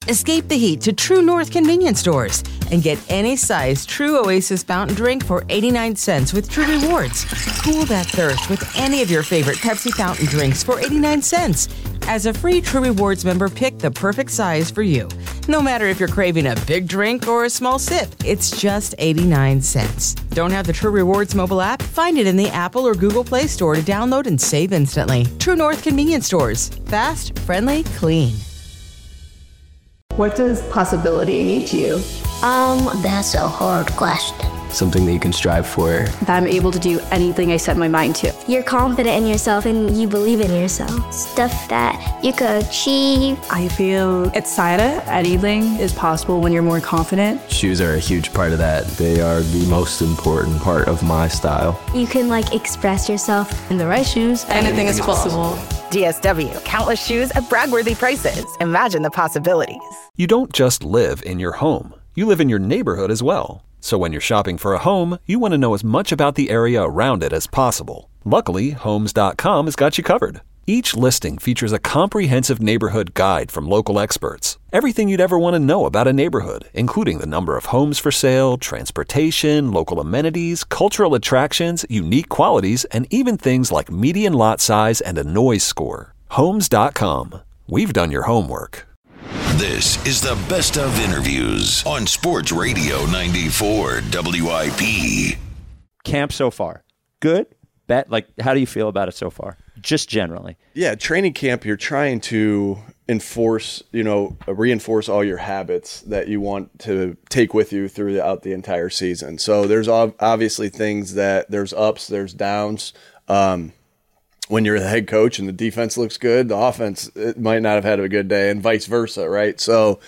Escape the heat to True North convenience stores and get any size True Oasis fountain drink for 89 cents with True Rewards. Cool that thirst with any of your favorite Pepsi fountain drinks for 89 cents. As a free True Rewards member, pick the perfect size for you. No matter if you're craving a big drink or a small sip, it's just 89 cents. Don't have the True Rewards mobile app? Find it in the Apple or Google Play Store to download and save instantly. True North convenience stores. Fast, friendly, clean. What does possibility mean to you? That's a hard question. Something that you can strive for. That I'm able to do anything I set my mind to. You're confident in yourself and you believe in yourself. Stuff that you could achieve. I feel excited. Anything is possible when you're more confident. Shoes are a huge part of that. They are the most important part of my style. You can express yourself. In the right shoes, anything is possible. DSW, countless shoes at brag-worthy prices. Imagine the possibilities. You don't just live in your home. You live in your neighborhood as well. So when you're shopping for a home, you want to know as much about the area around it as possible. Luckily, Homes.com has got you covered. Each listing features a comprehensive neighborhood guide from local experts. Everything you'd ever want to know about a neighborhood, including the number of homes for sale, transportation, local amenities, cultural attractions, unique qualities, and even things like median lot size and a noise score. Homes.com. We've done your homework. This is the best of interviews on Sports Radio 94 WIP. Camp so far. Good? Bad? How do you feel about it so far? Just generally. Yeah, training camp, you're trying to reinforce all your habits that you want to take with you throughout the entire season. So there's obviously things that there's ups, there's downs. When you're the head coach and the defense looks good, the offense it might not have had a good day, and vice versa, right? So,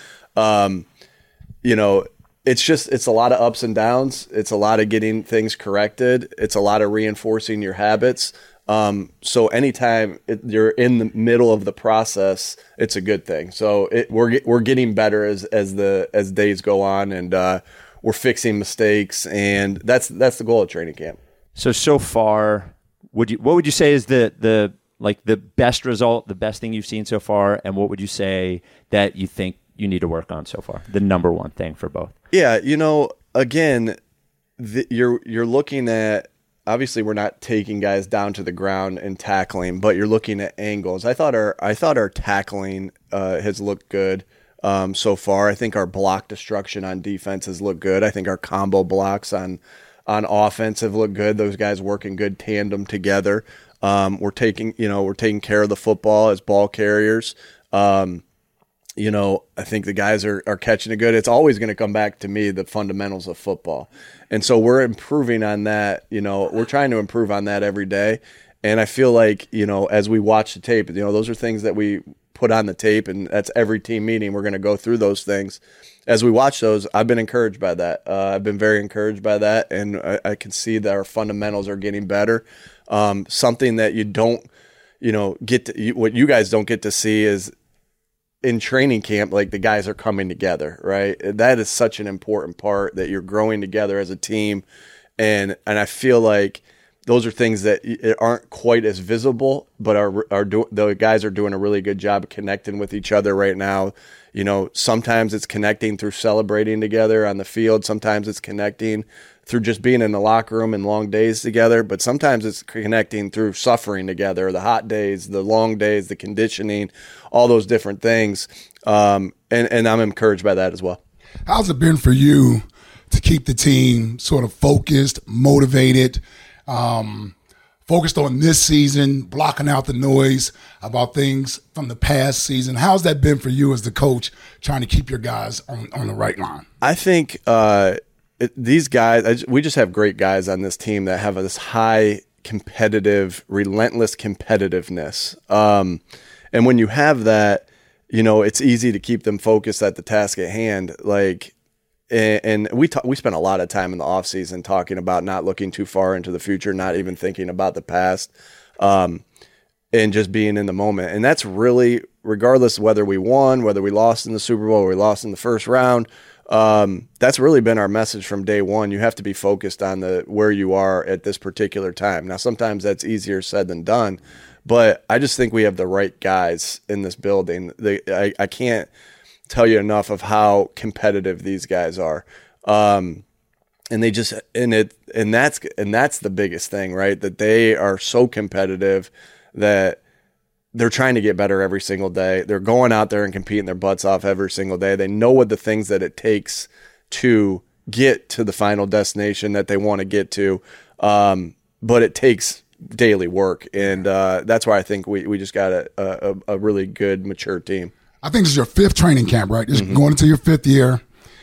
it's a lot of ups and downs. It's a lot of getting things corrected. It's a lot of reinforcing your habits. So anytime you're in the middle of the process, it's a good thing. So we're getting better as days go on, and we're fixing mistakes, and that's the goal of training camp. So far. What would you say is the best result, the best thing you've seen so far, and what would you say that you think you need to work on so far? The number one thing for both. Yeah, again, you're looking at, obviously we're not taking guys down to the ground and tackling, but you're looking at angles. I thought our tackling has looked good so far. I think our block destruction on defense has looked good. I think our combo blocks on offense have looked good. Those guys work in good tandem together. We're taking care of the football as ball carriers. I think the guys are catching it good. It's always going to come back to me, the fundamentals of football. And so we're improving on that. We're trying to improve on that every day. And I feel like, as we watch the tape, those are things that we put on the tape, and that's every team meeting. We're going to go through those things. As we watch those, I've been encouraged by that. I've been very encouraged by that, and I can see that our fundamentals are getting better. Something that you don't, what you guys don't get to see is in training camp, the guys are coming together, right? That is such an important part, that you're growing together as a team, and I feel like those are things that aren't quite as visible, but the guys are doing a really good job of connecting with each other right now. Sometimes it's connecting through celebrating together on the field. Sometimes it's connecting through just being in the locker room and long days together. But sometimes it's connecting through suffering together, the hot days, the long days, the conditioning, all those different things. And I'm encouraged by that as well. How's it been for you to keep the team sort of focused, motivated, focused on this season, blocking out the noise about things from the past season? How's that been for you as the coach, trying to keep your guys on the right line? I think these guys, we just have great guys on this team that have this high competitive, relentless competitiveness. And when you have that, it's easy to keep them focused at the task at hand. And we spent a lot of time in the off season talking about not looking too far into the future, not even thinking about the past, and just being in the moment. And that's really, regardless of whether we won, whether we lost in the Super Bowl, or we lost in the first round, that's really been our message from day one. You have to be focused on where you are at this particular time. Now, sometimes that's easier said than done, but I just think we have the right guys in this building. I can't tell you enough of how competitive these guys are. And that's the biggest thing, right? That they are so competitive that they're trying to get better every single day. They're going out there and competing their butts off every single day. They know what the things that it takes to get to the final destination that they want to get to. But it takes daily work. And that's why I think we just got a really good, mature team. I think this is your 5th training camp, right? Just going into your 5th year.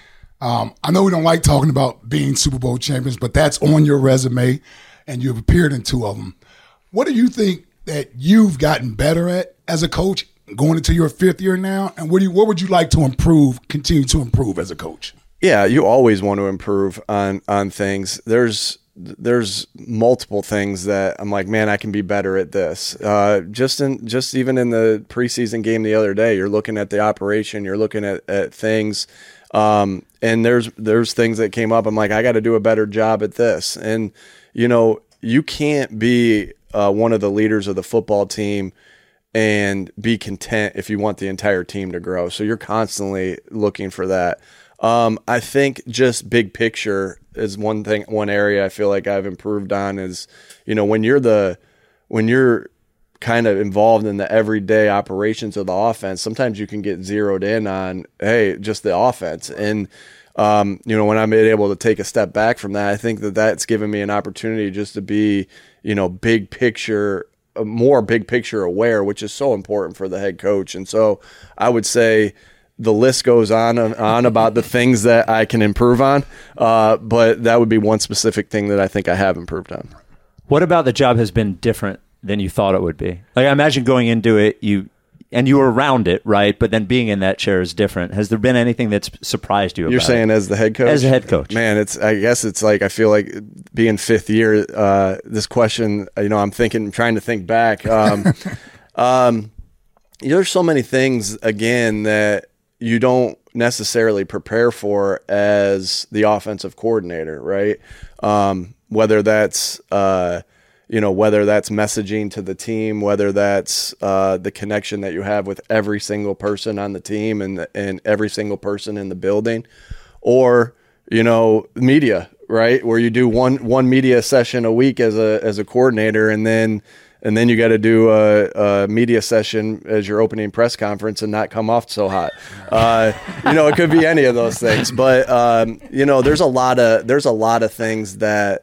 I know we don't like talking about being Super Bowl champions, but that's on your resume, and you've appeared in 2 of them. What do you think that you've gotten better at as a coach going into your 5th year now? And what would you like to continue to improve as a coach? Yeah, you always want to improve on things. There's multiple things that I'm like, man, I can be better at this. Just even in the preseason game the other day, you're looking at the operation, you're looking at things, and there's things that came up. I'm like, I got to do a better job at this. And you can't be one of the leaders of the football team and be content if you want the entire team to grow. So you're constantly looking for that. I think just big picture is one area I feel like I've improved on is, when you're kind of involved in the everyday operations of the offense, sometimes you can get zeroed in on, hey, just the offense. And, when I'm able to take a step back from that, I think that's given me an opportunity just to be, big picture, more big picture aware, which is so important for the head coach. And so I would say, the list goes on about the things that I can improve on, but that would be one specific thing that I think I have improved on. What about the job has been different than you thought it would be? Like, I imagine going into it, you were around it, right? But then being in that chair is different. Has there been anything that's surprised you about You're saying as the head coach? As a head coach. Man, I guess it's like, I feel like being 5th year, this question, I'm trying to think back. There's so many things, again, that you don't necessarily prepare for as the offensive coordinator, right? Whether that's messaging to the team, whether that's the connection that you have with every single person on the team and every single person in the building, or media, right? Where you do one media session a week as a coordinator, and then you got to do a media session as your opening press conference and not come off so hot. It could be any of those things, but there's a lot of things that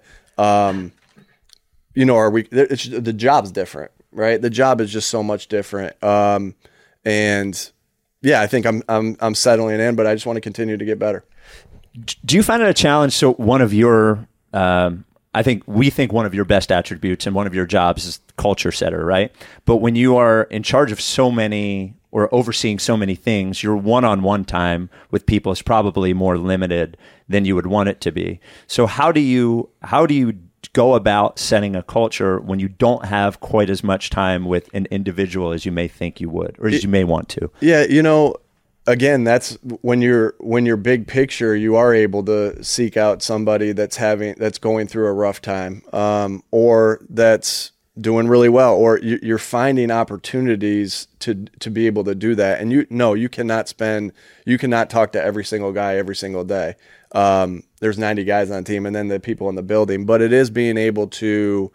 the job's different, right? The job is just so much different, and yeah, I think I'm settling in, but I just want to continue to get better. Do you find it a challenge? So one of your we think one of your best attributes and one of your jobs is culture setter, right? But when you are in charge of so many or overseeing so many things, your one-on-one time with people is probably more limited than you would want it to be. So how do you go about setting a culture when you don't have quite as much time with an individual as you may think you would, or as you may want to? Yeah, again, that's when you're big picture, you are able to seek out somebody that's going through a rough time, or that's doing really well, or you're finding opportunities to be able to do that. And you cannot talk to every single guy every single day. There's 90 guys on the team and then the people in the building, but it is being able to,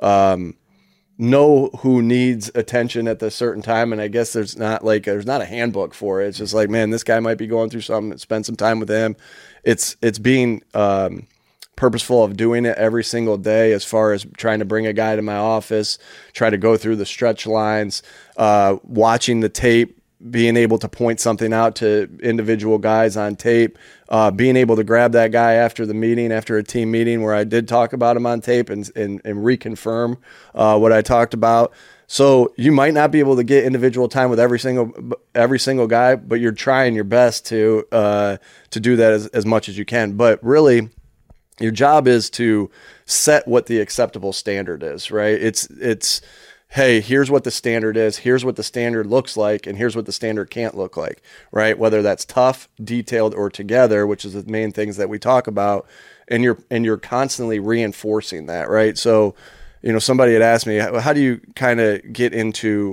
know who needs attention at a certain time. And I guess there's not a handbook for it. It's just like, man, this guy might be going through something. Spend some time with him. It's being purposeful of doing it every single day, as far as trying to bring a guy to my office, try to go through the stretch lines, watching the tape, being able to point something out to individual guys on tape, being able to grab that guy after a team meeting where I did talk about him on tape and reconfirm what I talked about. So you might not be able to get individual time with every single guy, but you're trying your best to do that as much as you can. But really, your job is to set what the acceptable standard is, right? It's hey, here's what the standard is, here's what the standard looks like, and here's what the standard can't look like, right? Whether that's tough, detailed, or together, which is the main things that we talk about, and you're constantly reinforcing that, right? So, somebody had asked me, how do you kind of get into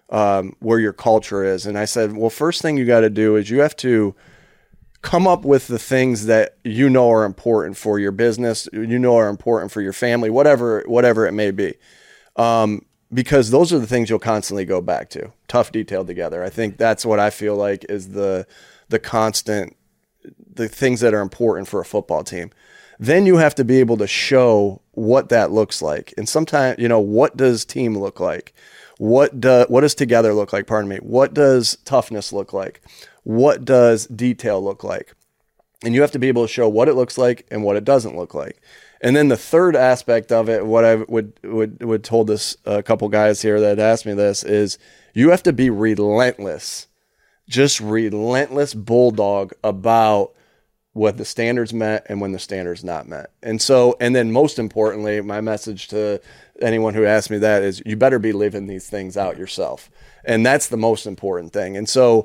where your culture is. And I said, well, first thing you got to do is you have to come up with the things that you know are important for your business, you know are important for your family, whatever it may be. Because those are the things you'll constantly go back to. Tough detail together. I think that's what I feel like is the constant, the things that are important for a football team. Then you have to be able to show what that looks like. And sometimes, what does team look like? What does together look like? Pardon me. What does toughness look like? What does detail look like? And you have to be able to show what it looks like and what it doesn't look like. And then the third aspect of it, what I would told this a couple guys here that asked me this, is you have to be relentless, just relentless bulldog about what the standards meant and when the standards not met. And then most importantly, my message to anyone who asks me that is you better be living these things out yourself. And that's the most important thing. And so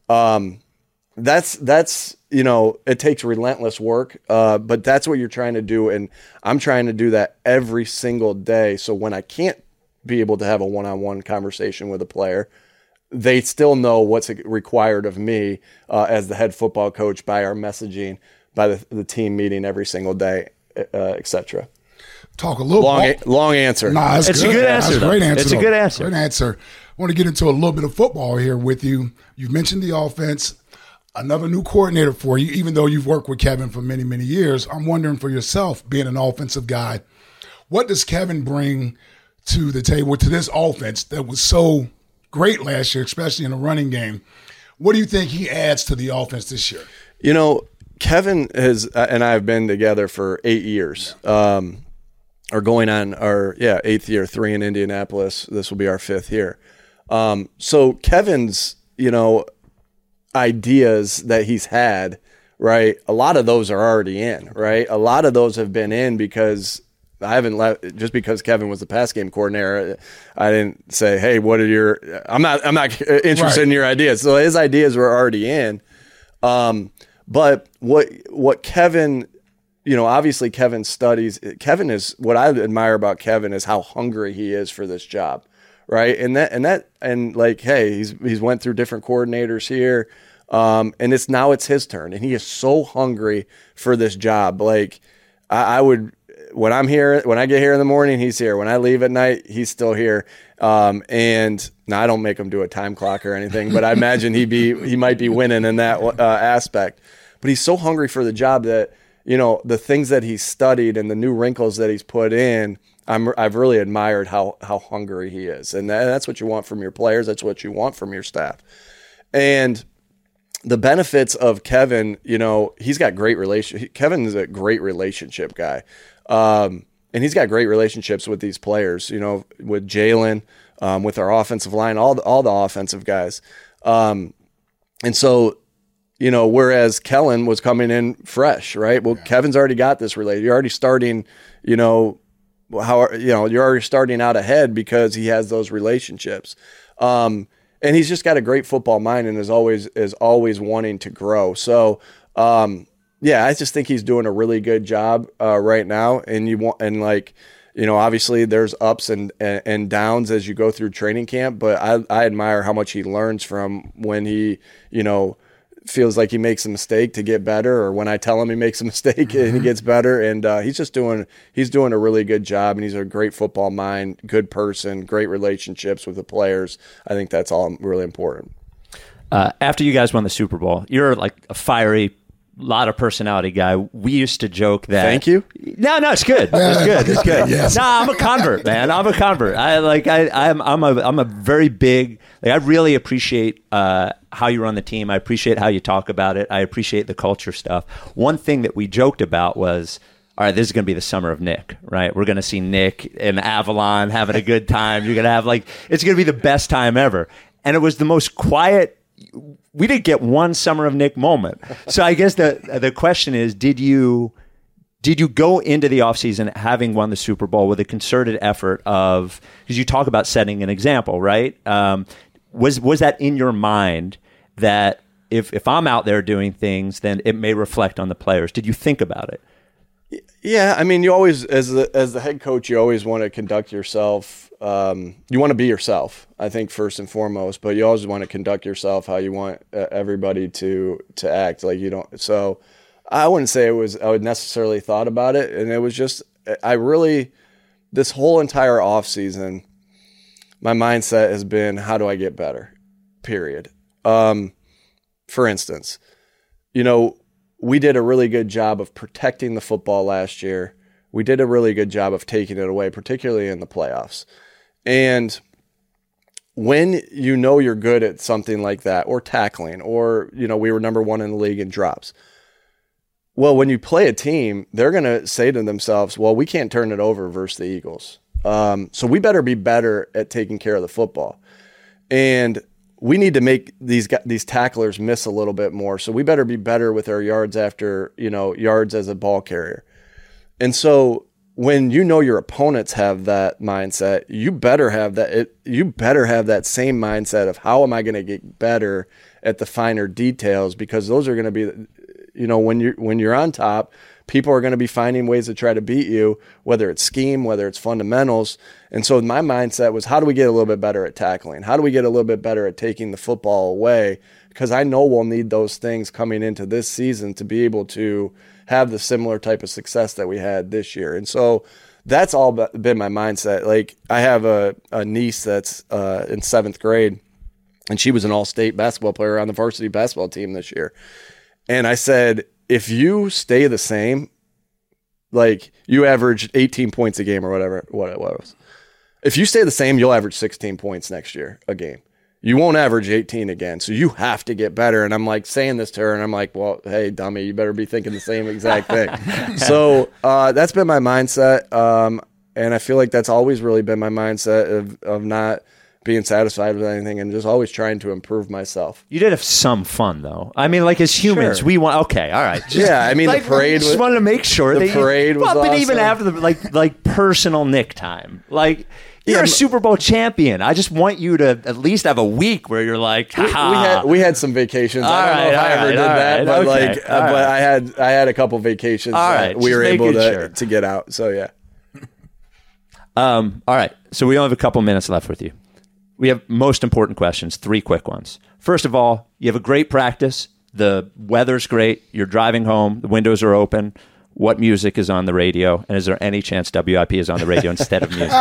that's it takes relentless work, but that's what you're trying to do. And I'm trying to do that every single day. So when I can't be able to have a one-on-one conversation with a player, they still know what's required of me as the head football coach by our messaging, by the team meeting every single day, etc. Talk a little long answer. Nah, it's a good answer. That's a great answer. It's a good answer. Great answer. I want to get into a little bit of football here with you. You've mentioned the offense. Another new coordinator for you, even though you've worked with Kevin for many, many years. I'm wondering for yourself, being an offensive guy, what does Kevin bring to the table, to this offense that was so great last year, especially in the running game? What do you think he adds to the offense this year? Kevin and I have been together for 8 years, or going on our 8th year, 3 in Indianapolis. This will be our 5th year. So Kevin's, ideas that he's had, right? A lot of those are already in, right? A lot of those have been in because I haven't left just because Kevin was the pass game coordinator. I didn't say, "Hey, what are your?" I'm not interested in your ideas. So his ideas were already in. But what Kevin, obviously Kevin studies. Kevin is what I admire about Kevin is how hungry he is for this job, right? And like, hey, he's went through different coordinators here, and it's his turn, and he is so hungry for this job. Like I would. When I get here in the morning, he's here. When I leave at night, he's still here. And now I don't make him do a time clock or anything, but I imagine he might be winning in that aspect. But he's so hungry for the job that, the things that he's studied and the new wrinkles that he's put in, I've really admired how hungry he is. And that's what you want from your players. That's what you want from your staff. And the benefits of Kevin, he's got great Kevin is a great relationship guy. And he's got great relationships with these players, with Jalen, with our offensive line, all the offensive guys. And so, whereas Kellen was coming in fresh, right? Well, Kevin's already got this relationship. You're already starting, you're already starting out ahead because he has those relationships. And he's just got a great football mind and is always wanting to grow. So, I just think he's doing a really good job right now. And obviously there's ups and downs as you go through training camp, but I admire how much he learns from when he, feels like he makes a mistake to get better, or when I tell him he makes a mistake and he gets better. And he's doing a really good job, and he's a great football mind, good person, great relationships with the players. I think that's all really important. After you guys won the Super Bowl, you're like a fiery, lot of personality guy. We used to joke that. Thank you. No, it's good. It's good. Yes. No, I'm a convert, man. I'm a convert. I'm a very big. I really appreciate how you run the team. I appreciate how you talk about it. I appreciate the culture stuff. One thing that we joked about was, all right, this is going to be the summer of Nick, right? We're going to see Nick in Avalon having a good time. You're going to have it's going to be the best time ever. And it was the most quiet. We didn't get one summer of Nick moment. So I guess the question is, did you go into the offseason having won the Super Bowl with a concerted effort of, because you talk about setting an example, right? Was that in your mind that if I'm out there doing things, then it may reflect on the players? Did you think about it? Yeah, I mean, you always, as the head coach, you always want to conduct yourself. You want to be yourself, I think, first and foremost. But you always want to conduct yourself how you want everybody to act. Like you don't. So I wouldn't say I would necessarily thought about it, and it was just this whole entire off season, my mindset has been, how do I get better? Period. For instance, we did a really good job of protecting the football last year. We did a really good job of taking it away, particularly in the playoffs. And when you're good at something like that, or tackling, or, we were number 1 in the league in drops. Well, when you play a team, they're going to say to themselves, well, we can't turn it over versus the Eagles. So we better be better at taking care of the football. And we need to make these tacklers miss a little bit more. So we better be better with our yards after, yards as a ball carrier. And so when your opponents have that mindset, you better have that. You better have that same mindset of, how am I going to get better at the finer details? Because those are going to be, when you're on top, people are going to be finding ways to try to beat you, whether it's scheme, whether it's fundamentals. And so my mindset was, how do we get a little bit better at tackling? How do we get a little bit better at taking the football away? Because I know we'll need those things coming into this season to be able to have the similar type of success that we had this year. And so that's all been my mindset. Like, I have a niece that's in 7th grade, and she was an all-state basketball player on the varsity basketball team this year. And I said, if you stay the same, like you average 18 points a game or whatever what it was, if you stay the same, you'll average 16 points next year a game. You won't average 18 again. So you have to get better. And I'm like saying this to her, and I'm like, well, hey, dummy, you better be thinking the same exact thing. So that's been my mindset. And I feel like that's always really been my mindset of not being satisfied with anything and just always trying to improve myself. You did have some fun, though. I mean, like, as humans, Sure. we want. Okay, all right. Yeah, I mean, the parade just was- wanted to make sure the that parade was But even awesome. after the like personal Nick time, like. You're a Super Bowl champion. I just want you to at least have a week where you're like, ha. We had some vacations. I don't know if I ever did that, but but I had a couple vacations All that right, we were just able making sure. to get out. So yeah. All right. So we only have a couple minutes left with you. We have most important questions, 3 quick ones. First of all, you have a great practice. The weather's great. You're driving home. The windows are open. What music is on the radio? And is there any chance WIP is on the radio instead of music?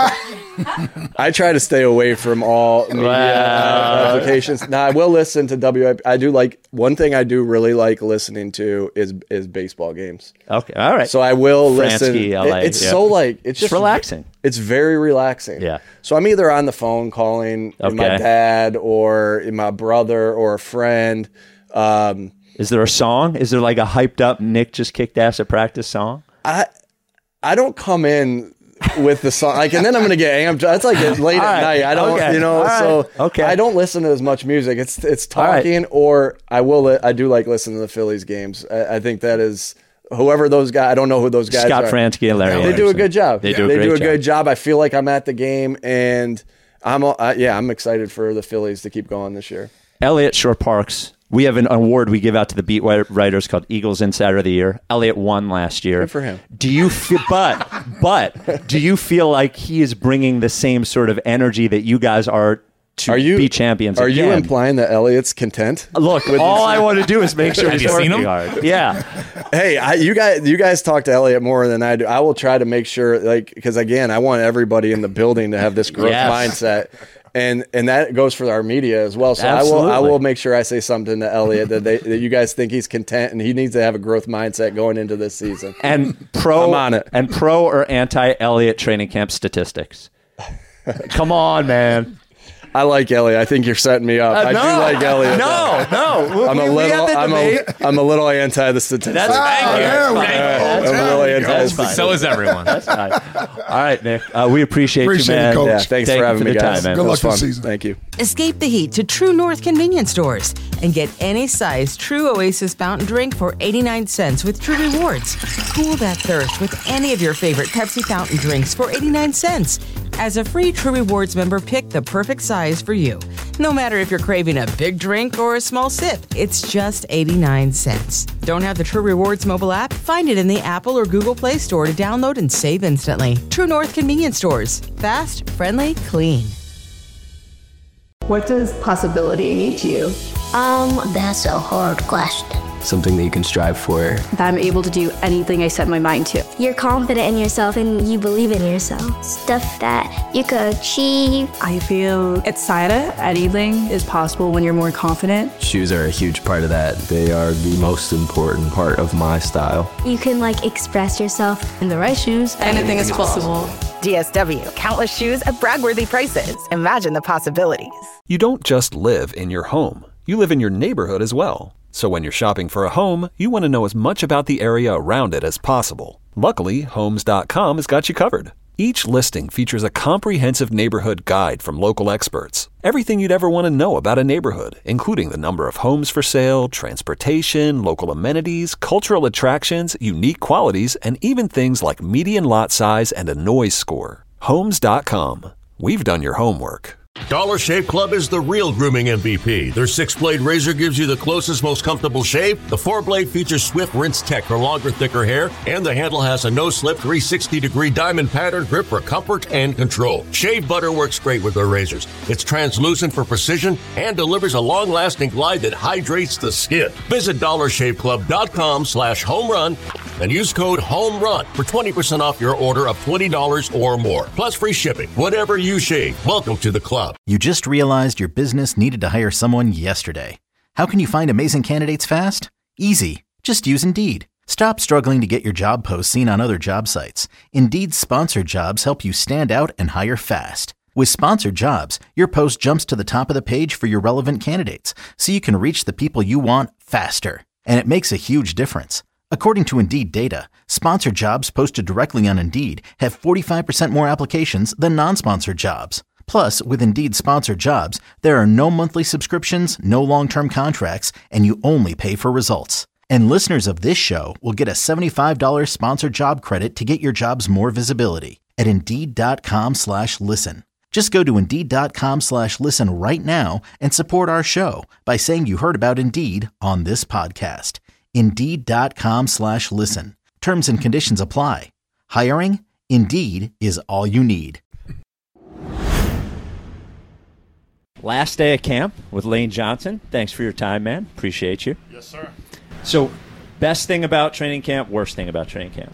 I try to stay away from all media applications. Now, I will listen to WIP. I do like, one thing I do really like listening to is baseball games. Okay, all right. So I will listen. Fransky, LA, It's yeah. so like, it's just relaxing. It's very relaxing. Yeah. So I'm either on the phone calling my dad or my brother or a friend. Is there a song? Is there like a hyped up Nick just kicked ass at practice song? I don't come in with the song, like, and then I'm gonna get amped. That's like late at night. I don't, so I don't listen to as much music. It's talking, or I do like listening to the Phillies games. I think that is whoever those guys. I don't know who those guys Scott are. Fransky and Larry They do a Anderson. good job. They do a good job. I feel like I'm at the game, and I'm excited for the Phillies to keep going this year. Elliott Shore-Parks. We have an award we give out to the beat writers called Eagles Insider of the Year. Elliott won last year. Good for him. Do you feel, but do you feel like he is bringing the same sort of energy that you guys are to be champions? Are you again? implying that Elliott's content? Look, all I want to do is make sure Have he's you seen working him? hard. Yeah. Hey, you guys talk to Elliott more than I do. I will try to make sure, like, because again, I want everybody in the building to have this growth mindset. And that goes for our media as well. So I will make sure I say something to Elliott that you guys think he's content and he needs to have a growth mindset going into this season. And I'm on it. And pro or anti Elliott training camp statistics. Come on, man. I like Elliott. I think you're setting me up. I do like Elliott. No. I'm a little anti the statistics. That's I'm a little anti the statistics. So is everyone. That's fine. All right, Nick. We appreciate you, man. it, Coach. Yeah, thanks for having me, guys. Time, man. Good luck It was this fun. season. Thank you. Escape the heat to True North convenience stores and get any size True Oasis fountain drink for 89 cents with True Rewards. Cool that thirst with any of your favorite Pepsi fountain drinks for 89 cents. As a free True Rewards member, pick the perfect size for you. No matter if you're craving a big drink or a small sip, it's just 89 cents. Don't have the True Rewards mobile app? Find it in the Apple or Google Play Store to download and save instantly. True North Convenience Stores. Fast, friendly, clean. What does possibility mean to you? That's a hard question. Something that you can strive for. That I'm able to do anything I set my mind to. You're confident in yourself and you believe in yourself. Stuff that you could achieve. I feel at SIDA, anything is possible when you're more confident. Shoes are a huge part of that. They are the most important part of my style. You can express yourself. In the right shoes, anything is possible. DSW, countless shoes at brag-worthy prices. Imagine the possibilities. You don't just live in your home. You live in your neighborhood as well. So when you're shopping for a home, you want to know as much about the area around it as possible. Luckily, Homes.com has got you covered. Each listing features a comprehensive neighborhood guide from local experts. Everything you'd ever want to know about a neighborhood, including the number of homes for sale, transportation, local amenities, cultural attractions, unique qualities, and even things like median lot size and a noise score. Homes.com. We've done your homework. Dollar Shave Club is the real grooming MVP. Their 6-blade razor gives you the closest, most comfortable shave. The 4-blade features Swift Rinse Tech for longer, thicker hair, and the handle has a no-slip 360-degree diamond pattern grip for comfort and control. Shave butter works great with their razors. It's translucent for precision and delivers a long-lasting glide that hydrates the skin. Visit DollarShaveClub.com/homerun and use code HOMERUN for 20% off your order of $20 or more, plus free shipping. Whatever you shave, welcome to the club. You just realized your business needed to hire someone yesterday. How can you find amazing candidates fast? Easy. Just use Indeed. Stop struggling to get your job posts seen on other job sites. Indeed's sponsored jobs help you stand out and hire fast. With sponsored jobs, your post jumps to the top of the page for your relevant candidates, so you can reach the people you want faster. And it makes a huge difference. According to Indeed data, sponsored jobs posted directly on Indeed have 45% more applications than non-sponsored jobs. Plus, with Indeed sponsored jobs, there are no monthly subscriptions, no long-term contracts, and you only pay for results. And listeners of this show will get a $75 sponsored job credit to get your jobs more visibility at Indeed.com/listen. Just go to Indeed.com/listen right now and support our show by saying you heard about Indeed on this podcast. Indeed.com/listen. Terms and conditions apply. Hiring? Indeed is all you need. Last day of camp with Lane Johnson. Thanks for your time, man. Appreciate you. Yes, sir. So, best thing about training camp, worst thing about training camp?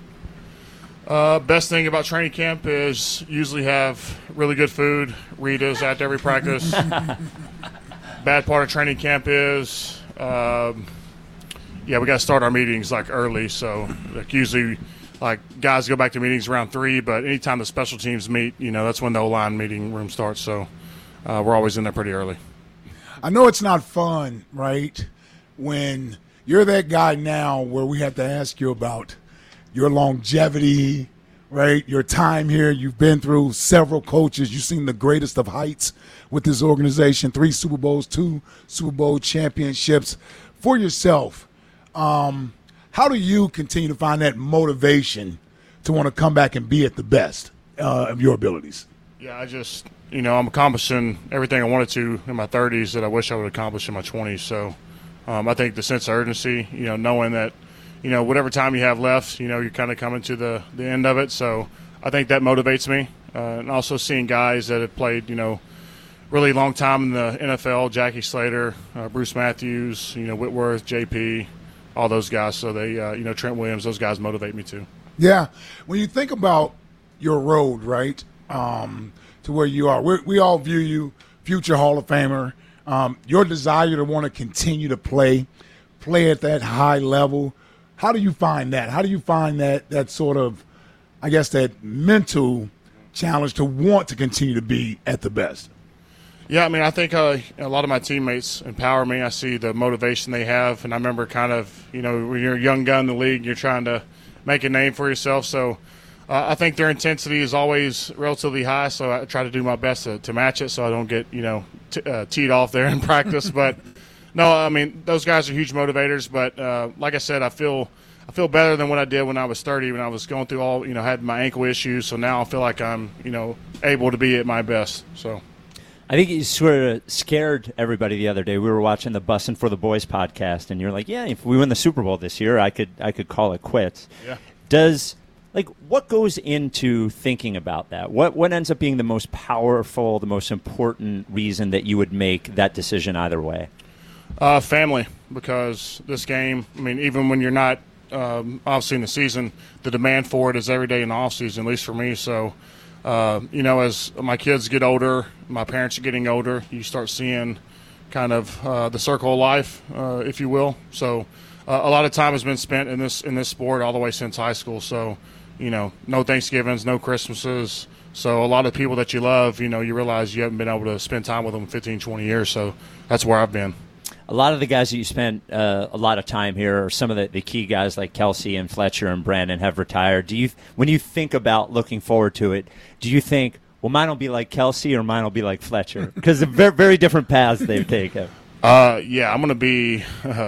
Best thing about training camp is usually have really good food, Ritas after every practice. Bad part of training camp is, we got to start our meetings early. So usually guys go back to meetings around 3, but anytime the special teams meet, that's when the O-line meeting room starts. So we're always in there pretty early. I know it's not fun, right, when you're that guy now where we have to ask you about your longevity, right, your time here. You've been through several coaches. You've seen the greatest of heights with this organization, 3 Super Bowls, 2 Super Bowl championships. For yourself, how do you continue to find that motivation to want to come back and be at the best of your abilities? Yeah, I'm accomplishing everything I wanted to in my 30s that I wish I would accomplish in my 20s. So I think the sense of urgency, knowing that, whatever time you have left, you're kind of coming to the end of it. So I think that motivates me. And also seeing guys that have played, really long time in the NFL, Jackie Slater, Bruce Matthews, Whitworth, JP, all those guys. So they, Trent Williams, those guys motivate me too. Yeah. When you think about your road, right, to where you are, we all view you, future Hall of Famer, your desire to want to continue to play at that high level. How do you find that? How do you find that sort of, I guess, that mental challenge to want to continue to be at the best? Yeah, I think a lot of my teammates empower me. I see the motivation they have, and I remember kind of, when you're a young gun in the league, you're trying to make a name for yourself. So I think their intensity is always relatively high, so I try to do my best to match it so I don't get, teed off there in practice. But, no, those guys are huge motivators. But like I said, I feel better than what I did when I was 30, when I was going through had my ankle issues. So now I feel like I'm, able to be at my best. So I think you sort of scared everybody the other day. We were watching the Bussin' for the Boys podcast, and you're like, yeah, if we win the Super Bowl this year, I could call it quits. Yeah. What goes into thinking about that? What ends up being the most powerful, the most important reason that you would make that decision either way? Family, because this game, I mean, even when you're not obviously in the season, the demand for it is every day in the off season, at least for me. So, as my kids get older, my parents are getting older, you start seeing kind of the circle of life, if you will. So, a lot of time has been spent in this sport all the way since high school. So, no Thanksgivings, no Christmases. So a lot of people that you love, you realize you haven't been able to spend time with them 15, 20 years. So that's where I've been. A lot of the guys that you spent a lot of time here are some of the key guys like Kelsey and Fletcher and Brandon have retired. When you think about looking forward to it, do you think, well, mine will be like Kelsey or mine will be like Fletcher? Because they're very, very different paths they've taken. Yeah, I'm gonna be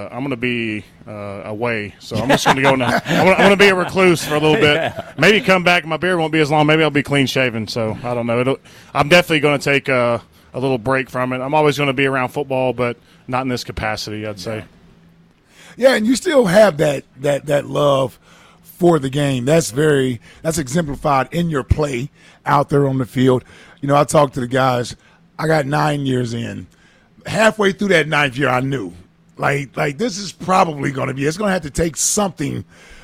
away, so I'm just gonna go. I'm gonna be a recluse for a little bit. Maybe come back. My beard won't be as long. Maybe I'll be clean shaven. So I don't know. I'm definitely gonna take a little break from it. I'm always gonna be around football, but not in this capacity, I'd say. Yeah, and you still have that love for the game. That's exemplified in your play out there on the field. I talked to the guys. I got 9 years in. Halfway through that 9th year, I knew, like this is probably going to be. It's going to have to take something,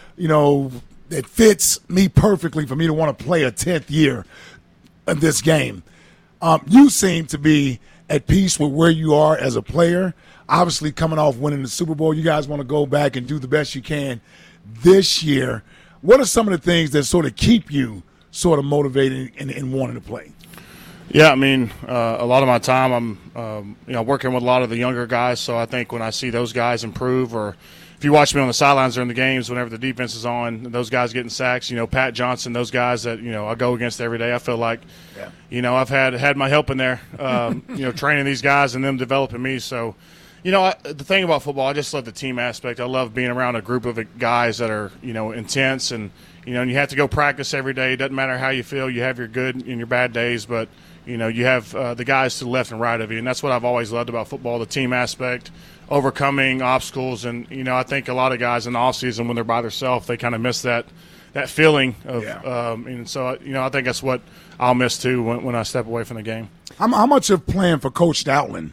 that fits me perfectly for me to want to play a 10th year of this game. You seem to be at peace with where you are as a player. Obviously, coming off winning the Super Bowl, you guys want to go back and do the best you can this year. What are some of the things that sort of keep you sort of motivated and wanting to play? Yeah, I mean, a lot of my time I'm, working with a lot of the younger guys. So I think when I see those guys improve, or if you watch me on the sidelines during the games, whenever the defense is on, those guys getting sacks, Pat Johnson, those guys that, I go against every day, I feel like, I've had my help in there, training these guys and them developing me. So, the thing about football, I just love the team aspect. I love being around a group of guys that are, intense and you have to go practice every day. It doesn't matter how you feel. You have your good and your bad days, but you have the guys to the left and right of you, and that's what I've always loved about football, the team aspect, overcoming obstacles. And, I think a lot of guys in the offseason, when they're by themselves, they kind of miss that feeling of and so, I think that's what I'll miss, too, when I step away from the game. How much of playing for Coach Stoutland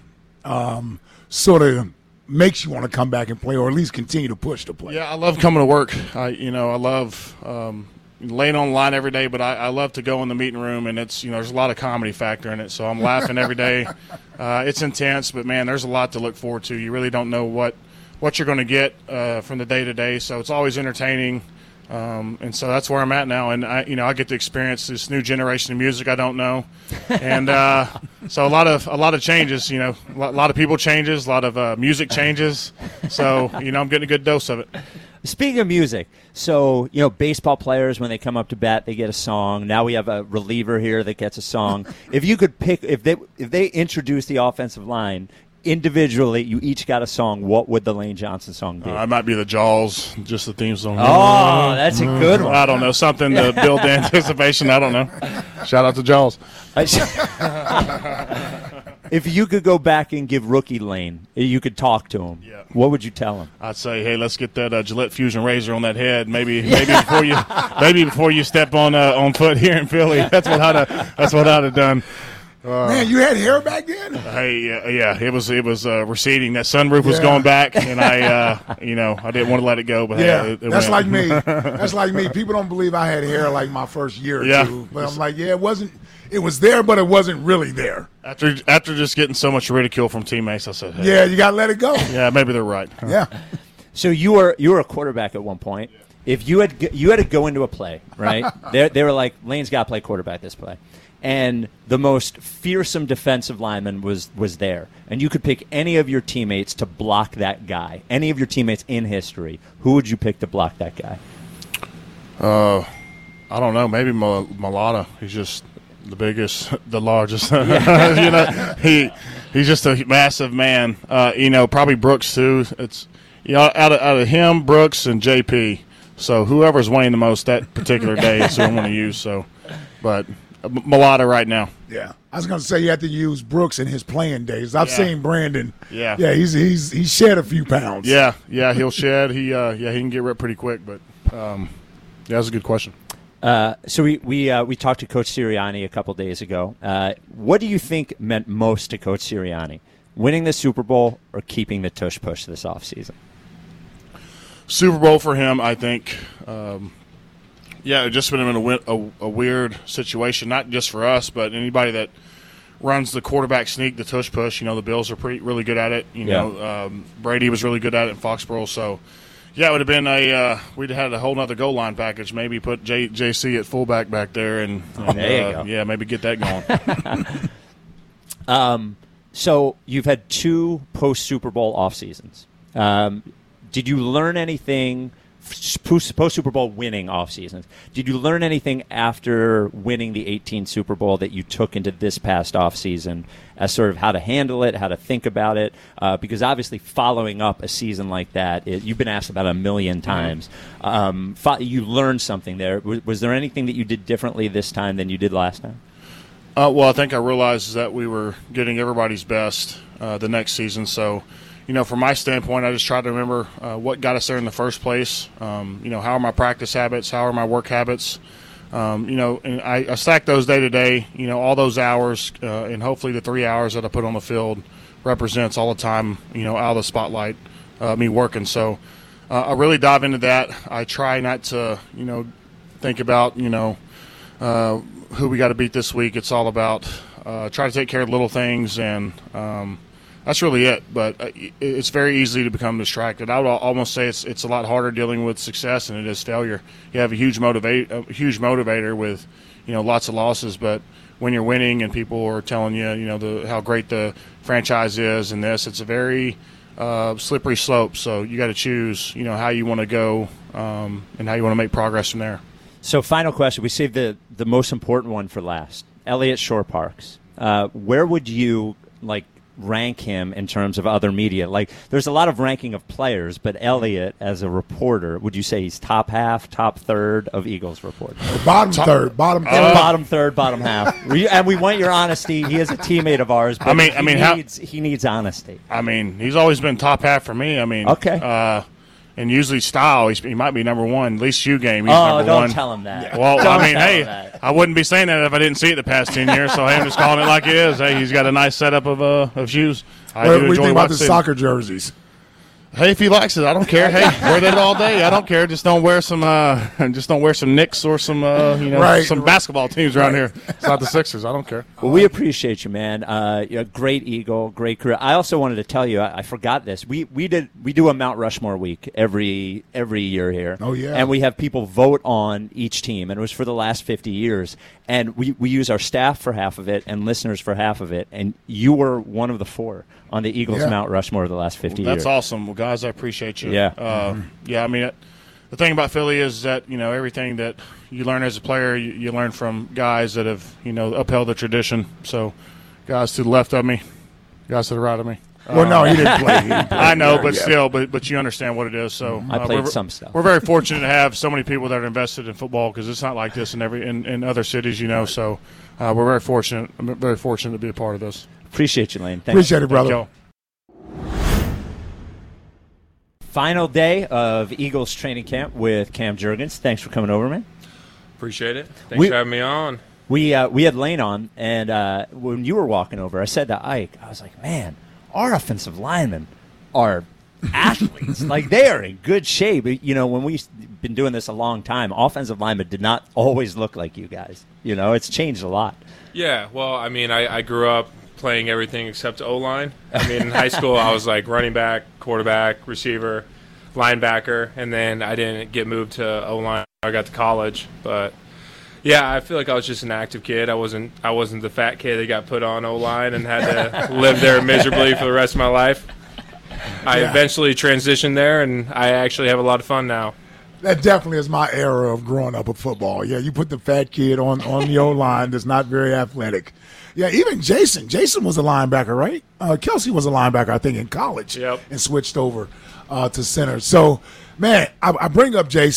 sort of makes you want to come back and play, or at least continue to push to play? Yeah, I love coming to work. I love laying on the line every day, but I love to go in the meeting room, and it's there's a lot of comedy factor in it, so I'm laughing every day. It's intense, but man, there's a lot to look forward to. You really don't know what you're going to get from the day to day, so it's always entertaining. And so that's where I'm at now, and I get to experience this new generation of music I don't know, and so a lot of changes. A lot of people changes, a lot of music changes. So I'm getting a good dose of it. Speaking of music, so baseball players, when they come up to bat, they get a song. Now we have a reliever here that gets a song. If you could pick, if they introduce the offensive line individually, you each got a song, what would the Lane Johnson song be? It might be the Jaws, just the theme song. Oh, that's a good one. I don't know, something to build the anticipation. I don't know. Shout out to Jaws. If you could go back and give rookie Lane, you could talk to him. Yeah. What would you tell him? I'd say, hey, let's get that Gillette Fusion razor on that head. Maybe before you step on foot here in Philly. That's what I'd have done. Man, you had hair back then? Hey, yeah, it was receding. That sunroof was going back, and I didn't want to let it go. But yeah, that's like me. That's like me. People don't believe I had hair like my first year or two, but I'm like, it wasn't. It was there, but it wasn't really there. After just getting so much ridicule from teammates, I said, hey. Yeah, you got to let it go. Yeah, maybe they're right. Yeah. So you were a quarterback at one point. Yeah. If you had to go into a play, right? they were like, Lane's got to play quarterback this play. And the most fearsome defensive lineman was there. And you could pick any of your teammates to block that guy. Any of your teammates in history. Who would you pick to block that guy? I don't know. Maybe Malata. He's just the biggest, the largest. He's just a massive man. Probably Brooks too. It's out of him, Brooks, and JP. So whoever's weighing the most that particular day is who I'm going to use. So, but Mulata right now. Yeah, I was going to say you have to use Brooks in his playing days. I've seen Brandon. Yeah, he's shed a few pounds. Yeah, he'll shed. He can get ripped pretty quick. But that's a good question. So we talked to Coach Sirianni a couple days ago. What do you think meant most to Coach Sirianni? Winning the Super Bowl or keeping the tush push this offseason? Super Bowl for him, I think. It just put him in a weird situation, not just for us, but anybody that runs the quarterback sneak, the tush push. The Bills are really good at it. Brady was really good at it in Foxborough. So, it would have been we'd have had a whole other goal line package. Maybe put JC at fullback back there, and there you go. Maybe get that going. So you've had 2 post-Super Bowl off seasons. Did you learn anything post-Super Bowl winning off seasons? Did you learn anything after winning the 18 Super Bowl that you took into this past off season as sort of how to handle it, how to think about it? Because obviously following up a season like that, you've been asked about a million times. You learned something there. Was there anything that you did differently this time than you did last time? Well, I think I realized that we were getting everybody's best the next season. So, from my standpoint, I just tried to remember what got us there in the first place. How are my practice habits? How are my work habits? And I stack those day to day, all those hours, and hopefully the 3 hours that I put on the field represents all the time, out of the spotlight, me working. So I really dive into that. I try not to, think about, who we got to beat this week. It's all about try to take care of little things, and that's really it. But it's very easy to become distracted. I would almost say it's a lot harder dealing with success than it is failure. You have a huge motivator with lots of losses, but when you're winning and people are telling you how great the franchise is and this, it's a very slippery slope. So you got to choose how you want to go and how you want to make progress from there. So final question. We saved the most important one for last. Elliott Shore-Parks. Where would you rank him in terms of other media? There's a lot of ranking of players, but Elliott as a reporter, would you say he's top half, top third of Eagles reporters? Bottom third. Bottom third, bottom half. And we want your honesty. He is a teammate of ours, but he needs honesty. He's always been top half for me. Okay. And usually style, he might be number one. At least shoe game, he's number one. Oh, don't tell him that. Well, I wouldn't be saying that if I didn't see it the past 10 years, so I'm just calling it like it is. Hey, he's got a nice setup of shoes. What do you think about the soccer jerseys? Hey, if he likes it, I don't care. Hey, wear that all day. I don't care. Just don't wear some Knicks or some some basketball teams around here. It's not the Sixers. I don't care. Well, we appreciate you, man. You're a great Eagle, great career. I also wanted to tell you, I forgot this. We do a Mount Rushmore week every year here. Oh yeah. And we have people vote on each team, and it was for the last 50 years. And we use our staff for half of it and listeners for half of it. And you were one of the 4 on the Eagles Mount Rushmore the last 50 years. That's awesome. Well, guys, I appreciate you. Yeah. The thing about Philly is that, everything that you learn as a player, you learn from guys that have, upheld the tradition. So guys to the left of me, guys to the right of me. Well, no, he didn't play. I know, but still, but you understand what it is. So I played some stuff. We're very fortunate to have so many people that are invested in football because it's not like this in other cities, So we're very fortunate. I'm very fortunate to be a part of this. Appreciate you, Lane. Thanks. Appreciate it, brother. Final day of Eagles training camp with Cam Jurgens. Thanks for coming over, man. Appreciate it. Thanks for having me on. We had Lane on, and when you were walking over, I said to Ike, I was like, man, our offensive linemen are athletes. They are in good shape. When we've been doing this a long time, offensive linemen did not always look like you guys. It's changed a lot. Yeah, well, I grew up playing everything except O-line. In high school, I was running back, quarterback, receiver, linebacker, and then I didn't get moved to O-line. I got to college, but yeah, I feel like I was just an active kid. I wasn't the fat kid that got put on O-line and had to live there miserably for the rest of my life. I eventually transitioned there, and I actually have a lot of fun now. That definitely is my era of growing up with football. Yeah, you put the fat kid on the O-line that's not very athletic. Yeah, even Jason. Jason was a linebacker, right? Kelsey was a linebacker, I think, in college. Yep. And switched over to center. So, man, I bring up Jason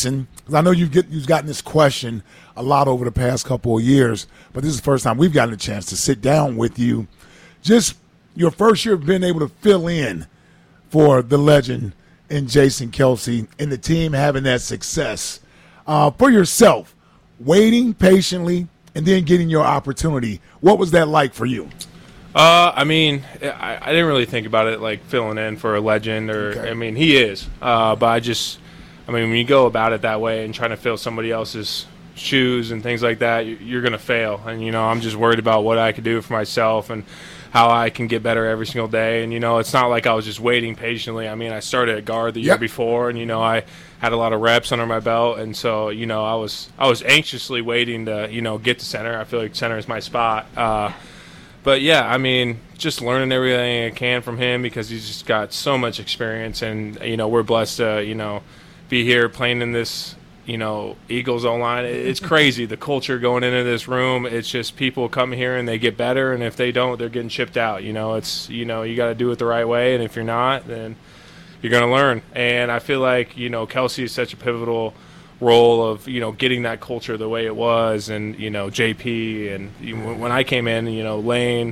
because I know you've gotten this question a lot over the past couple of years, but this is the first time we've gotten a chance to sit down with you. Just your first year of being able to fill in for the legend in Jason Kelce and the team having that success. For yourself, waiting patiently and then getting your opportunity, what was that like for you? I mean, I didn't really think about it like filling in for a legend I mean, he is. But when you go about it that way and trying to fill somebody else's shoes and things like that, you're going to fail. And, I'm just worried about what I could do for myself and how I can get better every single day. And, it's not like I was just waiting patiently. I mean, I started at guard the year before, and, I had a lot of reps under my belt. And so, I was anxiously waiting to, get to center. I feel like center is my spot. But, yeah, I mean, just learning everything I can from him because he's just got so much experience. And, we're blessed to, be here playing in this, Eagles O-line. It's crazy, the culture going into this room. It's just people come here and they get better, and if they don't, they're getting chipped out. It's, you got to do it the right way, and if you're not, then you're going to learn. And I feel like, Kelce is such a pivotal role of, getting that culture the way it was, and, JP, and when I came in, Lane,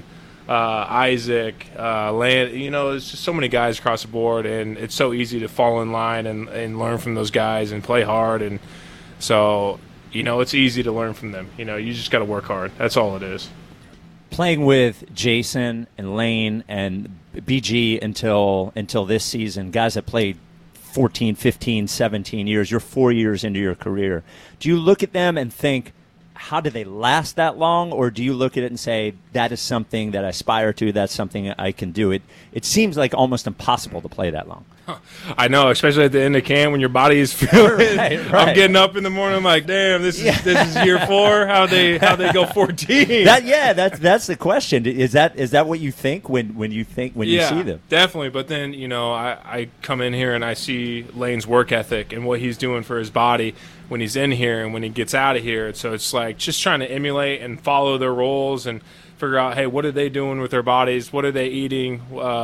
Isaac, Land, it's just so many guys across the board, and it's so easy to fall in line and learn from those guys and play hard. And so, it's easy to learn from them. You just got to work hard. That's all it is. Playing with Jason and Lane and BG until this season, guys that played 14, 15, 17 years, you're 4 years into your career. Do you look at them and think, how do they last that long, or do you look at it and say, that is something that I aspire to, that's something I can do? It seems like almost impossible to play that long. I know, especially at the end of camp when your body is feeling. Right. I'm getting up in the morning, I'm like, damn, this is year 4. How they go 14? That's the question. Is that what you think when you see them? Definitely. But then I come in here and I see Lane's work ethic and what he's doing for his body when he's in here and when he gets out of here. So it's like just trying to emulate and follow their roles and figure out, hey, what are they doing with their bodies? What are they eating?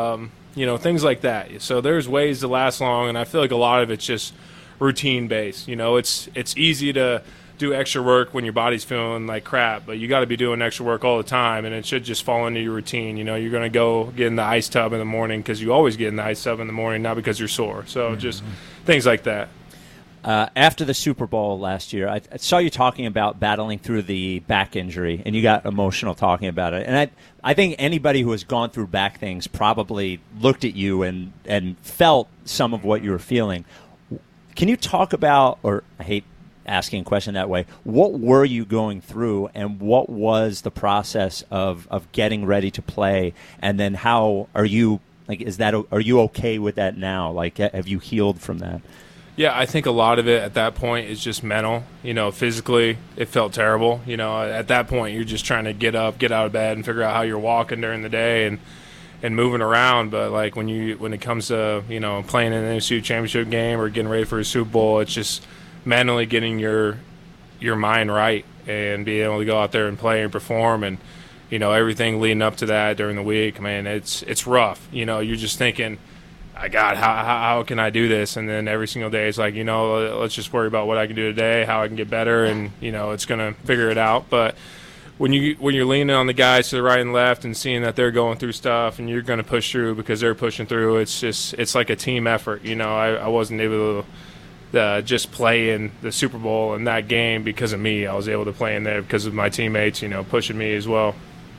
Things like that. So there's ways to last long, and I feel like a lot of it's just routine-based. It's easy to do extra work when your body's feeling like crap, but you got to be doing extra work all the time, and it should just fall into your routine. You're going to go get in the ice tub in the morning because you always get in the ice tub in the morning, not because you're sore. So just things like that. After the Super Bowl last year, I saw you talking about battling through the back injury, and you got emotional talking about it. And I think anybody who has gone through back things probably looked at you and felt some of what you were feeling. Can you talk about, or I hate asking a question that way, what were you going through, and what was the process of getting ready to play? And then how are you, are you okay with that now? Have you healed from that? Yeah, I think a lot of it at that point is just mental. Physically, it felt terrible. At that point, you're just trying to get up, get out of bed, and figure out how you're walking during the day and moving around. But when it comes to playing in an NFC Championship game or getting ready for a Super Bowl, it's just mentally getting your mind right and being able to go out there and play and perform, and everything leading up to that during the week. Man, it's rough. You're just thinking, God, how can I do this? And then every single day it's like, let's just worry about what I can do today, how I can get better, and, it's going to figure it out. But when you're leaning on the guys to the right and left and seeing that they're going through stuff and you're going to push through because they're pushing through, it's like a team effort. I wasn't able to just play in the Super Bowl in that game because of me. I was able to play in there because of my teammates, pushing me as well.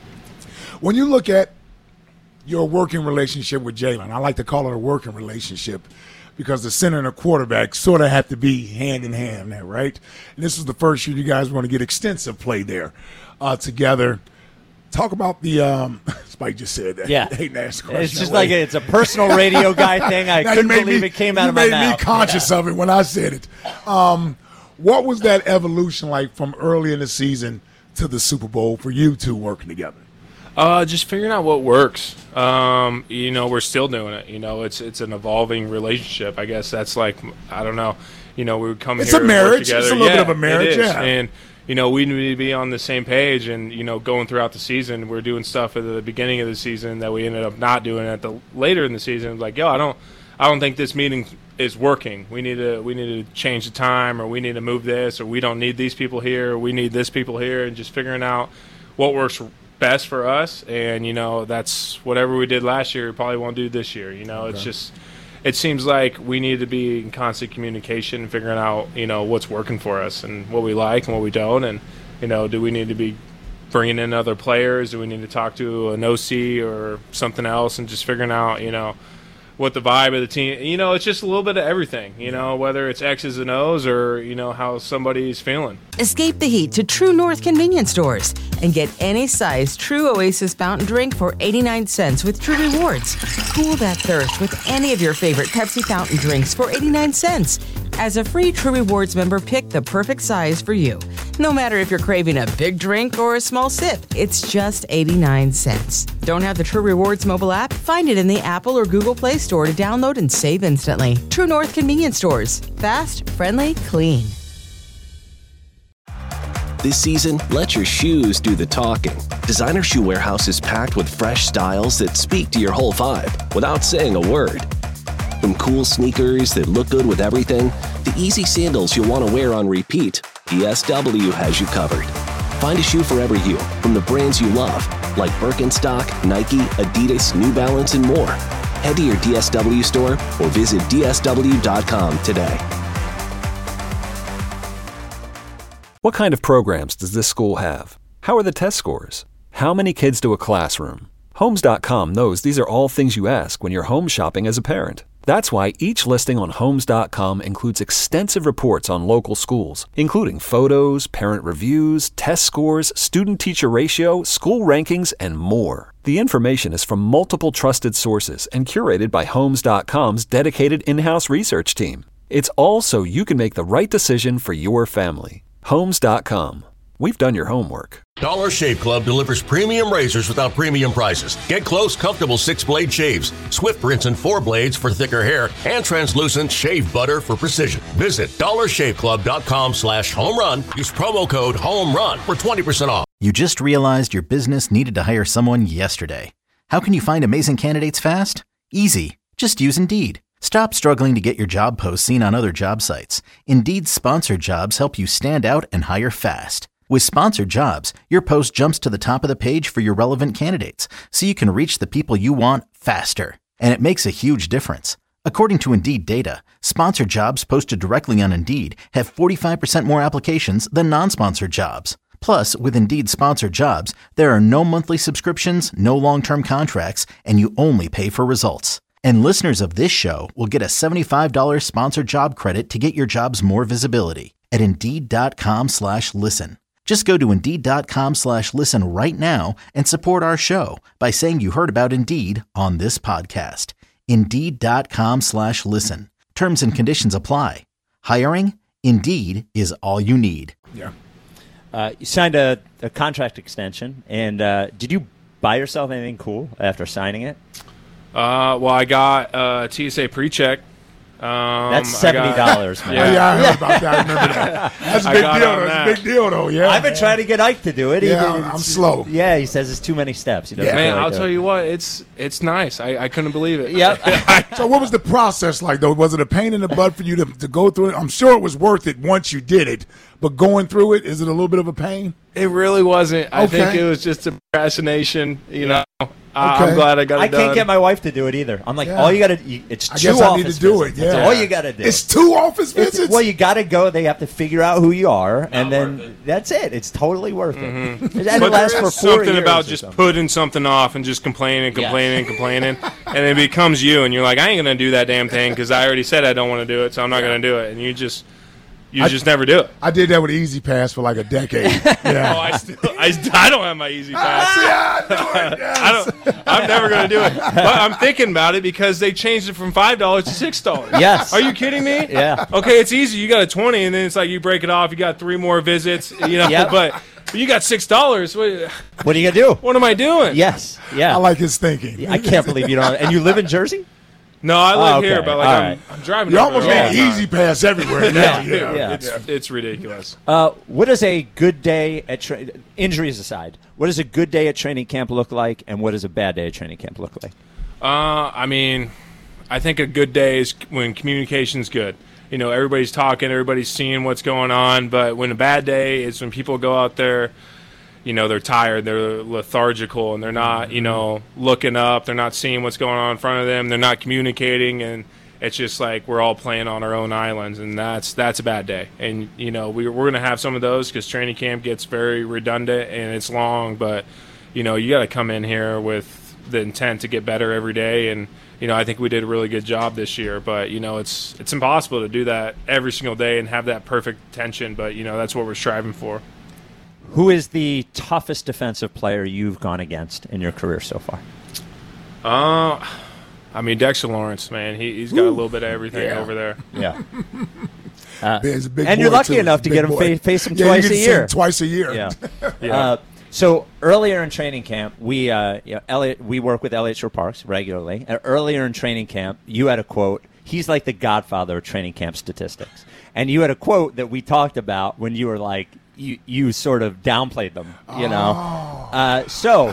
When you look at your working relationship with Jalen, I like to call it a working relationship because the center and the quarterback sort of have to be hand in hand there, right? And this is the first year you guys want to get extensive play there together. Talk about the Spike just said that. Yeah. Hey, it's just like it's a personal radio guy thing. I couldn't believe it came out of my mouth. You made me conscious of it when I said it. What was that evolution like from early in the season to the Super Bowl for you two working together? Just figuring out what works. We're still doing it. It's an evolving relationship. I guess that's I don't know. We would come here. It's a marriage. Together. It's a little bit of a marriage. It is. Yeah. And we need to be on the same page. And going throughout the season, we're doing stuff at the beginning of the season that we ended up not doing at the later in the season. I don't think this meeting is working. We need to change the time, or we need to move this, or we don't need these people here, or we need this people here, and just figuring out what works best for us. And that's whatever we did last year, we probably won't do this year. It's just, it seems like we need to be in constant communication, figuring out what's working for us and what we like and what we don't, and do we need to be bringing in other players? Do we need to talk to an OC or something else, and just figuring out what the vibe of the team, it's just a little bit of everything, whether it's X's and O's or, how somebody's feeling. Escape the heat to True North convenience stores and get any size True Oasis fountain drink for 89 cents with True Rewards. Cool that thirst with any of your favorite Pepsi fountain drinks for 89 cents. As a free True Rewards member, pick the perfect size for you. No matter if you're craving a big drink or a small sip, it's just 89 cents. Don't have the True Rewards mobile app? Find it in the Apple or Google Play Store to download and save instantly. True North convenience stores. Fast, friendly, clean. This season, let your shoes do the talking. Designer Shoe Warehouse is packed with fresh styles that speak to your whole vibe without saying a word. From cool sneakers that look good with everything, to easy sandals you'll want to wear on repeat, DSW has you covered. Find a shoe for every you from the brands you love, like Birkenstock, Nike, Adidas, New Balance, and more. Head to your DSW store or visit DSW.com today. What kind of programs does this school have? How are the test scores? How many kids do a classroom? Homes.com knows these are all things you ask when you're home shopping as a parent. That's why each listing on Homes.com includes extensive reports on local schools, including photos, parent reviews, test scores, student-teacher ratio, school rankings, and more. The information is from multiple trusted sources and curated by Homes.com's dedicated in-house research team. It's all so you can make the right decision for your family. Homes.com. We've done your homework. Dollar Shave Club delivers premium razors without premium prices. Get close, comfortable 6-blade shaves, swift rinse and 4 blades for thicker hair, and translucent shave butter for precision. Visit dollarshaveclub.com/homerun. Use promo code HOMERUN for 20% off. You just realized your business needed to hire someone yesterday. How can you find amazing candidates fast? Easy. Just use Indeed. Stop struggling to get your job posts seen on other job sites. Indeed's sponsored jobs help you stand out and hire fast. With sponsored jobs, your post jumps to the top of the page for your relevant candidates, so you can reach the people you want faster. And it makes a huge difference. According to Indeed data, sponsored jobs posted directly on Indeed have 45% more applications than non-sponsored jobs. Plus, with Indeed sponsored jobs, there are no monthly subscriptions, no long-term contracts, and you only pay for results. And listeners of this show will get a $75 sponsored job credit to get your jobs more visibility at Indeed.com/listen. Just go to Indeed.com/listen right now and support our show by saying you heard about Indeed on this podcast. Indeed.com/listen. Terms and conditions apply. Hiring? Indeed is all you need. Yeah. You signed a contract extension, and did you buy yourself anything cool after signing it? Well, I got a TSA pre-check. That's $70, man. Yeah, I heard about that. I remember that. That's a big deal. That's a big deal, though. Yeah, I've been trying to get Ike to do it. Yeah, I'm slow. Yeah, he says it's too many steps. Man, I'll tell you what, it's nice. I couldn't believe it. Yep. So what was the process like, though? Was it a pain in the butt for you to go through it? I'm sure it was worth it once you did it, but going through it, is it a little bit of a pain? It really wasn't. I think it was just a procrastination, I'm glad I got it done. I can't get my wife to do it either. I'm like, all you got to, it's 2 office visits. I guess I need to do it, That's all you got to do. It's 2 office visits? Well, you got to go. They have to figure out who you are, and then that's it. It's totally worth it. Mm-hmm. It lasts for 4 something years about just putting something off and just complaining, and it becomes you, and you're like, I ain't going to do that damn thing because I already said I don't want to do it, so I'm not going to do it. And you just never do it. I did that with Easy Pass for like a decade. Yeah. I don't have my Easy Pass. I'm never going to do it. But I'm thinking about it because they changed it from $5 to $6. Yes. Are you kidding me? Yeah. Okay, it's easy. You got a 20, and then it's like you break it off. You got 3 more visits. But you got $6. What are you going to do? What am I doing? Yes. Yeah. I like his thinking. I can't believe you don't. And you live in Jersey? No, I live here, but I'm driving. You almost made Easy Pass everywhere now. It's ridiculous. What does a good day at injuries aside? What does a good day at training camp look like, and what does a bad day at training camp look like? I I think a good day is when communication's good. You know, everybody's talking, everybody's seeing what's going on. But when a bad day is when people go out there, you know, they're tired, they're lethargical, and they're not, you know, looking up, they're not seeing what's going on in front of them, they're not communicating, and it's just like we're all playing on our own islands, and that's a bad day. And, you know, we're going to have some of those because training camp gets very redundant and it's long, but, you know, you got to come in here with the intent to get better every day. And, you know, I think we did a really good job this year, but, you know, it's impossible to do that every single day and have that perfect tension, but, you know, that's what we're striving for. Who is the toughest defensive player you've gone against in your career so far? I mean, Dexter Lawrence, man, he's got a little bit of everything over there. Yeah. And you're lucky enough to get him face him twice a year. Twice a year. Yeah. Yeah. So earlier in training camp, we work with Elliott Shore-Parks regularly. And earlier in training camp, you had a quote. He's like the godfather of training camp statistics. And you had a quote that we talked about when you were like, you sort of downplayed them, you know.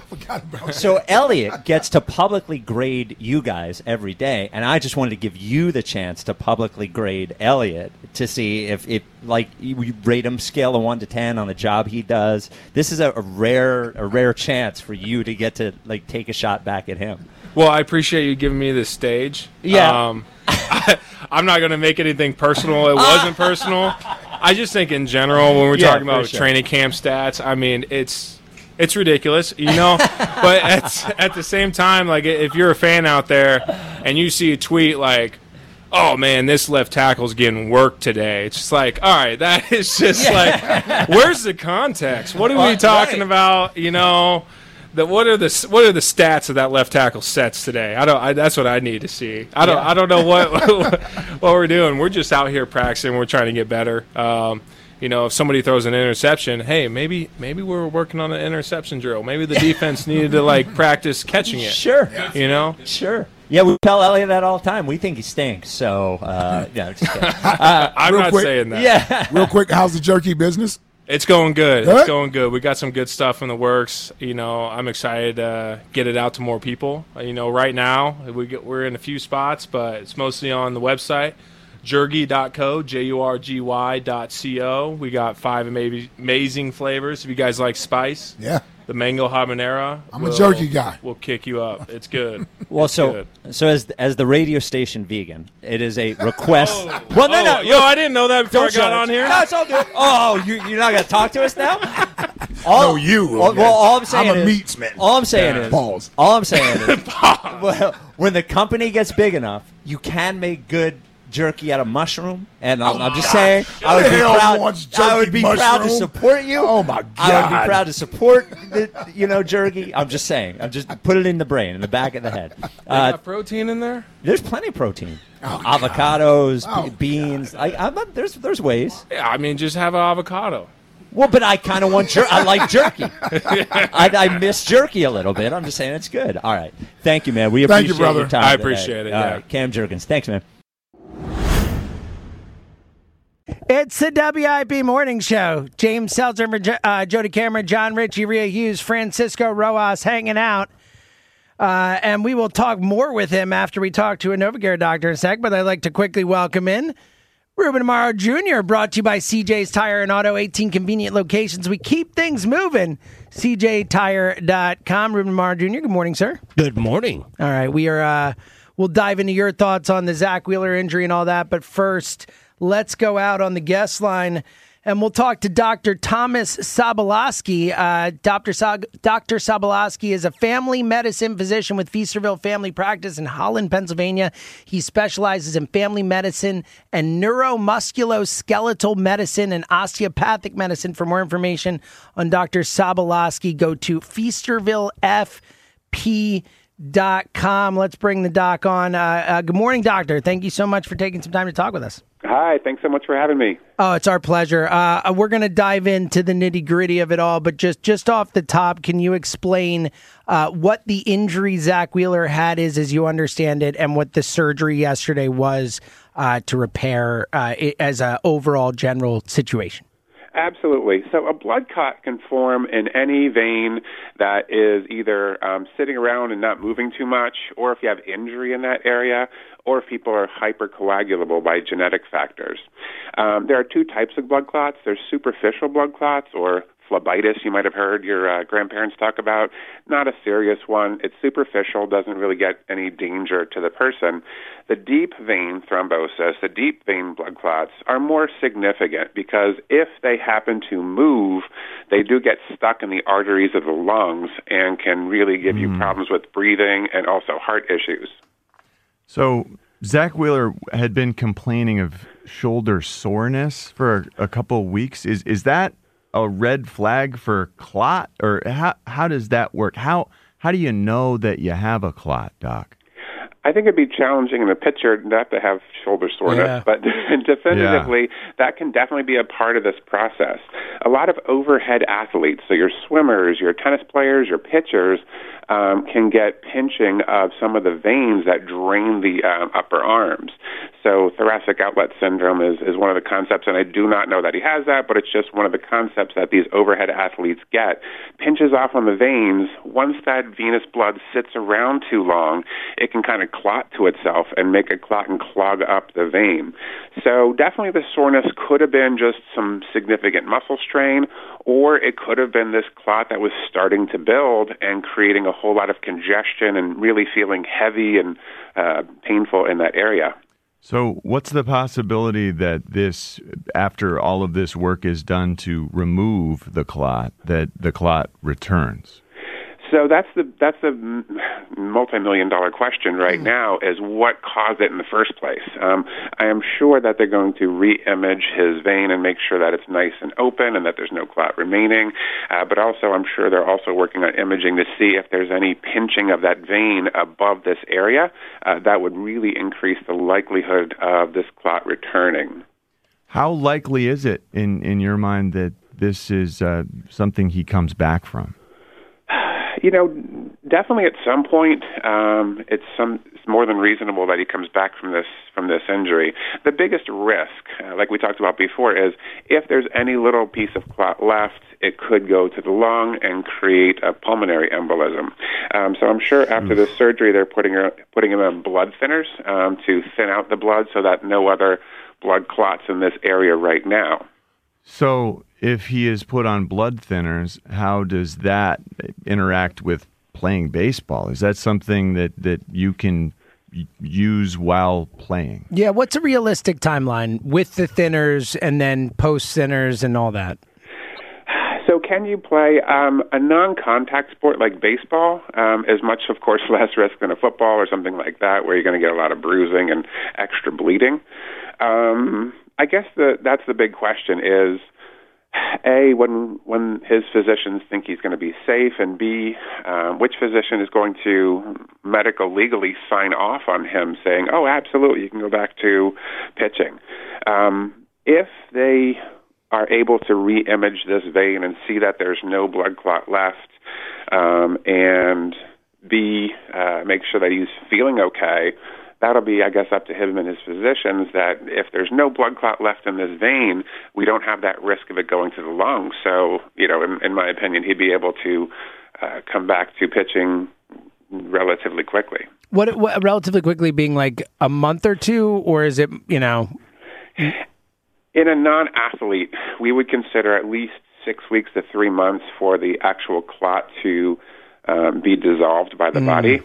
So Elliott gets to publicly grade you guys every day, and I just wanted to give you the chance to publicly grade Elliott to see if like you rate him scale of 1 to 10 on the job he does. This is a rare chance for you to get to like take a shot back at him. Well, I appreciate you giving me this stage. Yeah. I'm not going to make anything personal. It wasn't personal. I just think in general when we're talking about training camp stats, I mean, it's ridiculous, you know. But at the same time, like if you're a fan out there and you see a tweet like, "Oh man, this left tackle's getting work today," it's just like, all right, that is just like, where's the context? What are we talking about? You know. What are the stats of that left tackle sets today? That's what I need to see. I don't know what we're doing. We're just out here practicing. We're trying to get better. You know, if somebody throws an interception, hey, maybe we're working on an interception drill. Maybe the defense needed to like practice catching it. Sure. You know. Sure. Yeah, we tell Elliott that all the time. We think he stinks. So yeah, just kidding. I'm not saying that. Yeah. Real quick, how's the jerky business? It's going good. It's going good. We got some good stuff in the works. You know, I'm excited to get it out to more people. You know, right now we're in a few spots, but it's mostly on the website, jurgy.co, jurgy.co. We got 5 amazing flavors. If you guys like spice, the mango habanero. I'm a jerky guy. We'll kick you up. It's good. Well, so as the radio station vegan, it is a request. Well, no. Yo, I didn't know that before I got on here. No, it's all good. Oh, you're not going to talk to us now? All I'm saying I'm a meatsman. All I'm saying is. Pause. All I'm saying is. Well, when the company gets big enough, you can make good jerky out of mushroom, and I'm just saying, I would be proud to support you. Oh my God! I would be proud to support the jerky. I'm just saying, put it in the brain, in the back of the head. Got protein in there? There's plenty of protein. Avocados, beans. There's ways. Yeah, I mean, just have an avocado. Well, but I kind of want I like jerky. I miss jerky a little bit. I'm just saying it's good. All right, thank you, man. We appreciate your time. I appreciate it. All right, Cam Jurgens, thanks, man. It's the WIP Morning Show. James Seltzer, Jody Cameron, John Ritchie, Rhea Hughes, Francisco Rojas hanging out. And we will talk more with him after we talk to a NovaCare doctor in a sec. But I'd like to quickly welcome in Ruben Amaro Jr., brought to you by CJ's Tire and Auto, 18 convenient locations. We keep things moving. CJTire.com. Ruben Amaro Jr., good morning, sir. Good morning. All right, we'll dive into your thoughts on the Zach Wheeler injury and all that. But first, let's go out on the guest line, and we'll talk to Dr. Thomas Sobolowski. Dr. Sobolowski is a family medicine physician with Feasterville Family Practice in Holland, Pennsylvania. He specializes in family medicine and neuromusculoskeletal medicine and osteopathic medicine. For more information on Dr. Sobolowski, go to feastervillefp.com. Let's bring the doc on. Good morning, doctor. Thank you so much for taking some time to talk with us. Hi, thanks so much for having me. Oh, it's our pleasure. We're going to dive into the nitty-gritty of it all, but just off the top, can you explain what the injury Zach Wheeler had is, as you understand it, and what the surgery yesterday was to repair it as an overall general situation? Absolutely. So a blood clot can form in any vein that is either sitting around and not moving too much, or if you have injury in that area, or if people are hypercoagulable by genetic factors. There are two types of blood clots. There's superficial blood clots, or phlebitis, you might have heard your grandparents talk about. Not a serious one. It's superficial, doesn't really get any danger to the person. The deep vein thrombosis, the deep vein blood clots, are more significant because if they happen to move, they do get stuck in the arteries of the lungs and can really give you problems with breathing and also heart issues. So Zach Wheeler had been complaining of shoulder soreness for a couple of weeks. Is that a red flag for clot, or how does that work? How do you know that you have a clot, Doc? I think it'd be challenging in a pitcher not to have shoulder soreness, but definitively that can definitely be a part of this process. A lot of overhead athletes, so your swimmers, your tennis players, your pitchers, can get pinching of some of the veins that drain the upper arms. So thoracic outlet syndrome is one of the concepts, and I do not know that he has that, but it's just one of the concepts that these overhead athletes get. Pinches off on the veins. Once that venous blood sits around too long, it can kind of clot to itself and make a clot and clog up the vein. So definitely the soreness could have been just some significant muscle strain, or it could have been this clot that was starting to build and creating a whole lot of congestion and really feeling heavy and painful in that area. So what's the possibility that this, after all of this work is done to remove the clot, that the clot returns? So that's the multi-million-dollar question right now, is what caused it in the first place. I am sure that they're going to re-image his vein and make sure that it's nice and open and that there's no clot remaining. But also I'm sure they're also working on imaging to see if there's any pinching of that vein above this area. That would really increase the likelihood of this clot returning. How likely is it in your mind that this is something he comes back from? You know, definitely at some point, it's more than reasonable that he comes back from this injury. The biggest risk, like we talked about before, is if there's any little piece of clot left, it could go to the lung and create a pulmonary embolism. So I'm sure after this surgery, they're putting him on blood thinners to thin out the blood so that no other blood clots in this area right now. So if he is put on blood thinners, how does that interact with playing baseball? Is that something that you can use while playing? Yeah, what's a realistic timeline with the thinners and then post thinners and all that? So can you play a non-contact sport like baseball is much, of course, less risk than a football or something like that, where you're going to get a lot of bruising and extra bleeding. I guess that's the big question is, A, when his physicians think he's going to be safe, and B, which physician is going to legally sign off on him saying, oh, absolutely, you can go back to pitching. If they are able to re-image this vein and see that there's no blood clot left, and B, make sure that he's feeling okay, that'll be, I guess, up to him and his physicians, that if there's no blood clot left in this vein, we don't have that risk of it going to the lungs. So, you know, in my opinion, he'd be able to come back to pitching relatively quickly. What relatively quickly being like a month or two, or is it, you know? In a non-athlete, we would consider at least 6 weeks to 3 months for the actual clot to be dissolved by the body.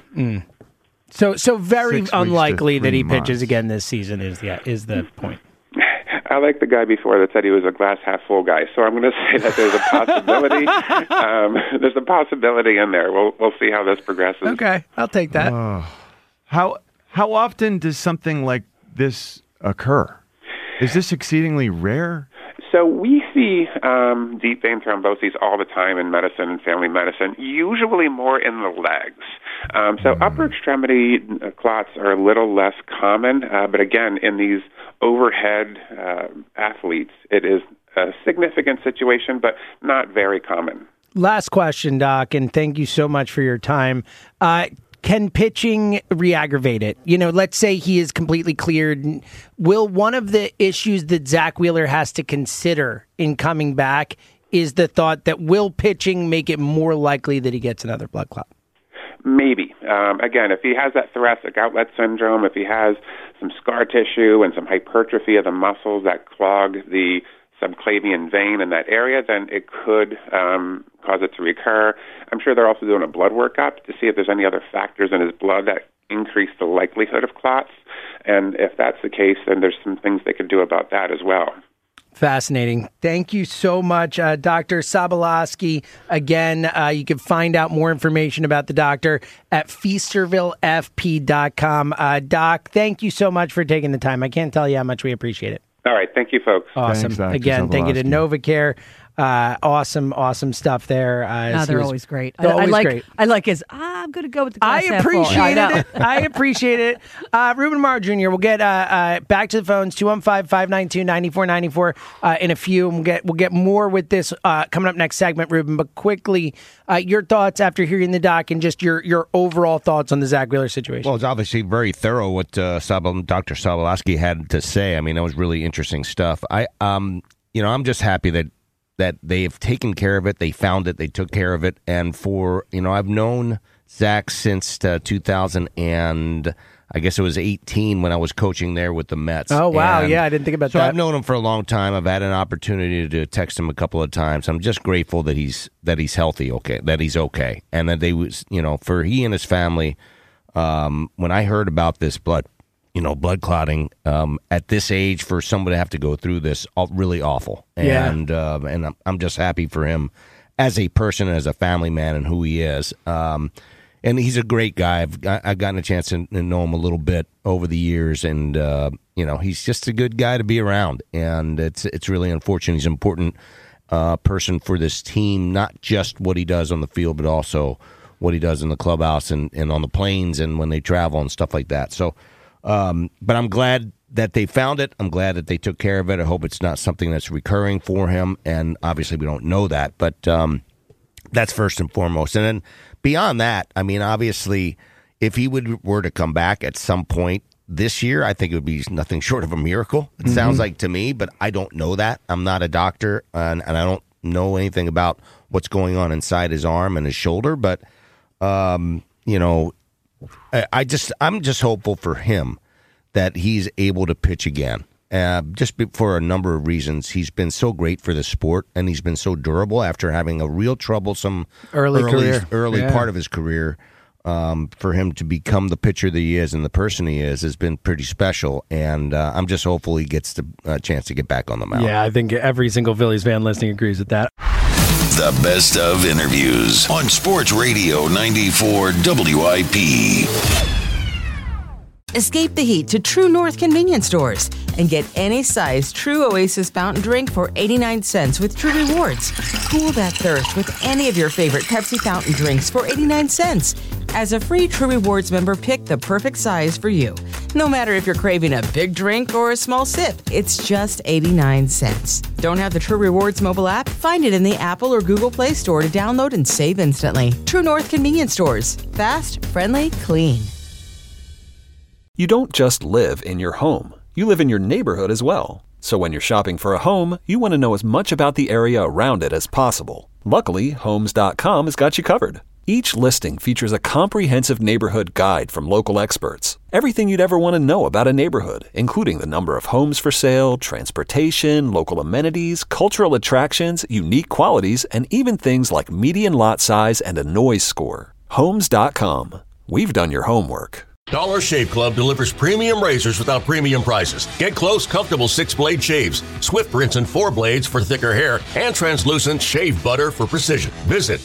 So very unlikely that he pitches again this season is the point. I like the guy before that said he was a glass half full guy, so I'm going to say that there's a possibility. There's a possibility in there. We'll see how this progresses. Okay, I'll take that. How often does something like this occur? Is this exceedingly rare? So we see deep vein thromboses all the time in medicine and family medicine, usually more in the legs. So upper extremity clots are a little less common, but again, in these overhead athletes, it is a significant situation, but not very common. Last question, Doc, and thank you so much for your time. can pitching re-aggravate it? You know, let's say he is completely cleared. Will one of the issues that Zach Wheeler has to consider in coming back is the thought that will pitching make it more likely that he gets another blood clot? Maybe. Again, if he has that thoracic outlet syndrome, if he has some scar tissue and some hypertrophy of the muscles that clog the subclavian vein in that area, then it could cause it to recur. I'm sure they're also doing a blood workup to see if there's any other factors in his blood that increase the likelihood of clots. And if that's the case, then there's some things they could do about that as well. Fascinating. Thank you so much, Dr. Sobolowski. Again, you can find out more information about the doctor at feastervillefp.com. Doc, thank you so much for taking the time. I can't tell you how much we appreciate it. All right. Thank you, folks. Awesome. Thanks, Again, thank you to NovaCare. Awesome stuff there. They're always great. They're always great. I like his, I'm going to go with the glass half full. I appreciate it. Ruben Amaro Jr., we'll get back to the phones, 215-592-9494 in a few. And we'll get more with this coming up next segment, Ruben. But quickly, your thoughts after hearing the doc and just your overall thoughts on the Zach Wheeler situation. Well, it's obviously very thorough what Dr. Sobolowski had to say. I mean, that was really interesting stuff. I'm just happy that they've taken care of it. They found it. They took care of it. And I've known Zach since 2000 and I guess it was 18 when I was coaching there with the Mets. Oh, wow. And yeah, I didn't think about that. So I've known him for a long time. I've had an opportunity to text him a couple of times. I'm just grateful that he's healthy, okay, that he's okay. And that they was, for he and his family, when I heard about this blood clotting at this age for someone to have to go through this, really awful. Yeah. And I'm just happy for him as a person, as a family man, and who he is. And he's a great guy. I've gotten a chance to know him a little bit over the years, and he's just a good guy to be around. And it's really unfortunate. He's an important person for this team, not just what he does on the field, but also what he does in the clubhouse and on the planes and when they travel and stuff like that. So. But I'm glad that they found it. I'm glad that they took care of it. I hope it's not something that's recurring for him. And obviously we don't know that, but that's first and foremost. And then beyond that, I mean, obviously, if he were to come back at some point this year, I think it would be nothing short of a miracle. It sounds like to me, but I don't know that. I'm not a doctor, and I don't know anything about what's going on inside his arm and his shoulder. But, I'm just hopeful for him that he's able to pitch again. For a number of reasons. He's been so great for the sport, and he's been so durable after having a real troublesome early part of his career. For him to become the pitcher that he is and the person he is has been pretty special, and I'm just hopeful he gets the chance to get back on the mound. Yeah, I think every single Phillies fan listening agrees with that. The best of interviews on Sports Radio 94 WIP. Escape the heat to True North convenience stores and get any size True Oasis fountain drink for 89 cents with True Rewards. Cool that thirst with any of your favorite Pepsi fountain drinks for 89 cents. As a free True Rewards member, pick the perfect size for you. No matter if you're craving a big drink or a small sip, it's just 89 cents. Don't have the True Rewards mobile app? Find it in the Apple or Google Play Store to download and save instantly. True North convenience stores. Fast, friendly, clean. You don't just live in your home. You live in your neighborhood as well. So when you're shopping for a home, you want to know as much about the area around it as possible. Luckily, Homes.com has got you covered. Each listing features a comprehensive neighborhood guide from local experts. Everything you'd ever want to know about a neighborhood, including the number of homes for sale, transportation, local amenities, cultural attractions, unique qualities, and even things like median lot size and a noise score. Homes.com. We've done your homework. Dollar Shave Club delivers premium razors without premium prices. Get close, comfortable 6-blade shaves, swift rinse and 4 blades for thicker hair, and translucent shave butter for precision. Visit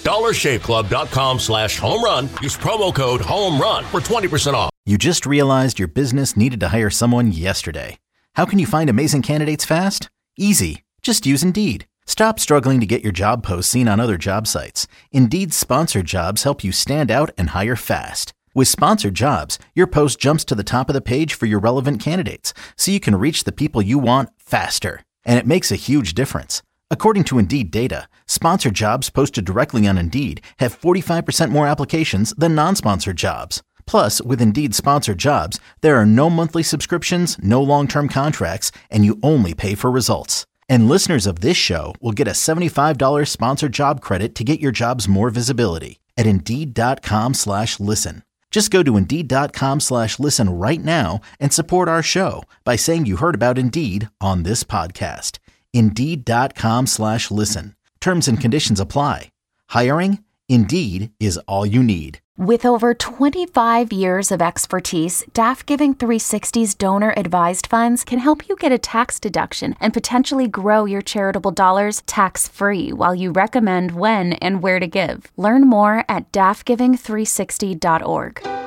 dollarshaveclub.com/homerun. Use promo code HOMERUN for 20% off. You just realized your business needed to hire someone yesterday. How can you find amazing candidates fast? Easy. Just use Indeed. Stop struggling to get your job posts seen on other job sites. Indeed's sponsored jobs help you stand out and hire fast. With sponsored jobs, your post jumps to the top of the page for your relevant candidates, so you can reach the people you want faster. And it makes a huge difference. According to Indeed data, sponsored jobs posted directly on Indeed have 45% more applications than non-sponsored jobs. Plus, with Indeed Sponsored Jobs, there are no monthly subscriptions, no long-term contracts, and you only pay for results. And listeners of this show will get a $75 sponsored job credit to get your jobs more visibility at Indeed.com/listen. Just go to Indeed.com/listen right now and support our show by saying you heard about Indeed on this podcast. Indeed.com/listen. Terms and conditions apply. Hiring? Indeed is all you need. With over 25 years of expertise, DAF Giving 360's donor-advised funds can help you get a tax deduction and potentially grow your charitable dollars tax-free while you recommend when and where to give. Learn more at dafgiving360.org.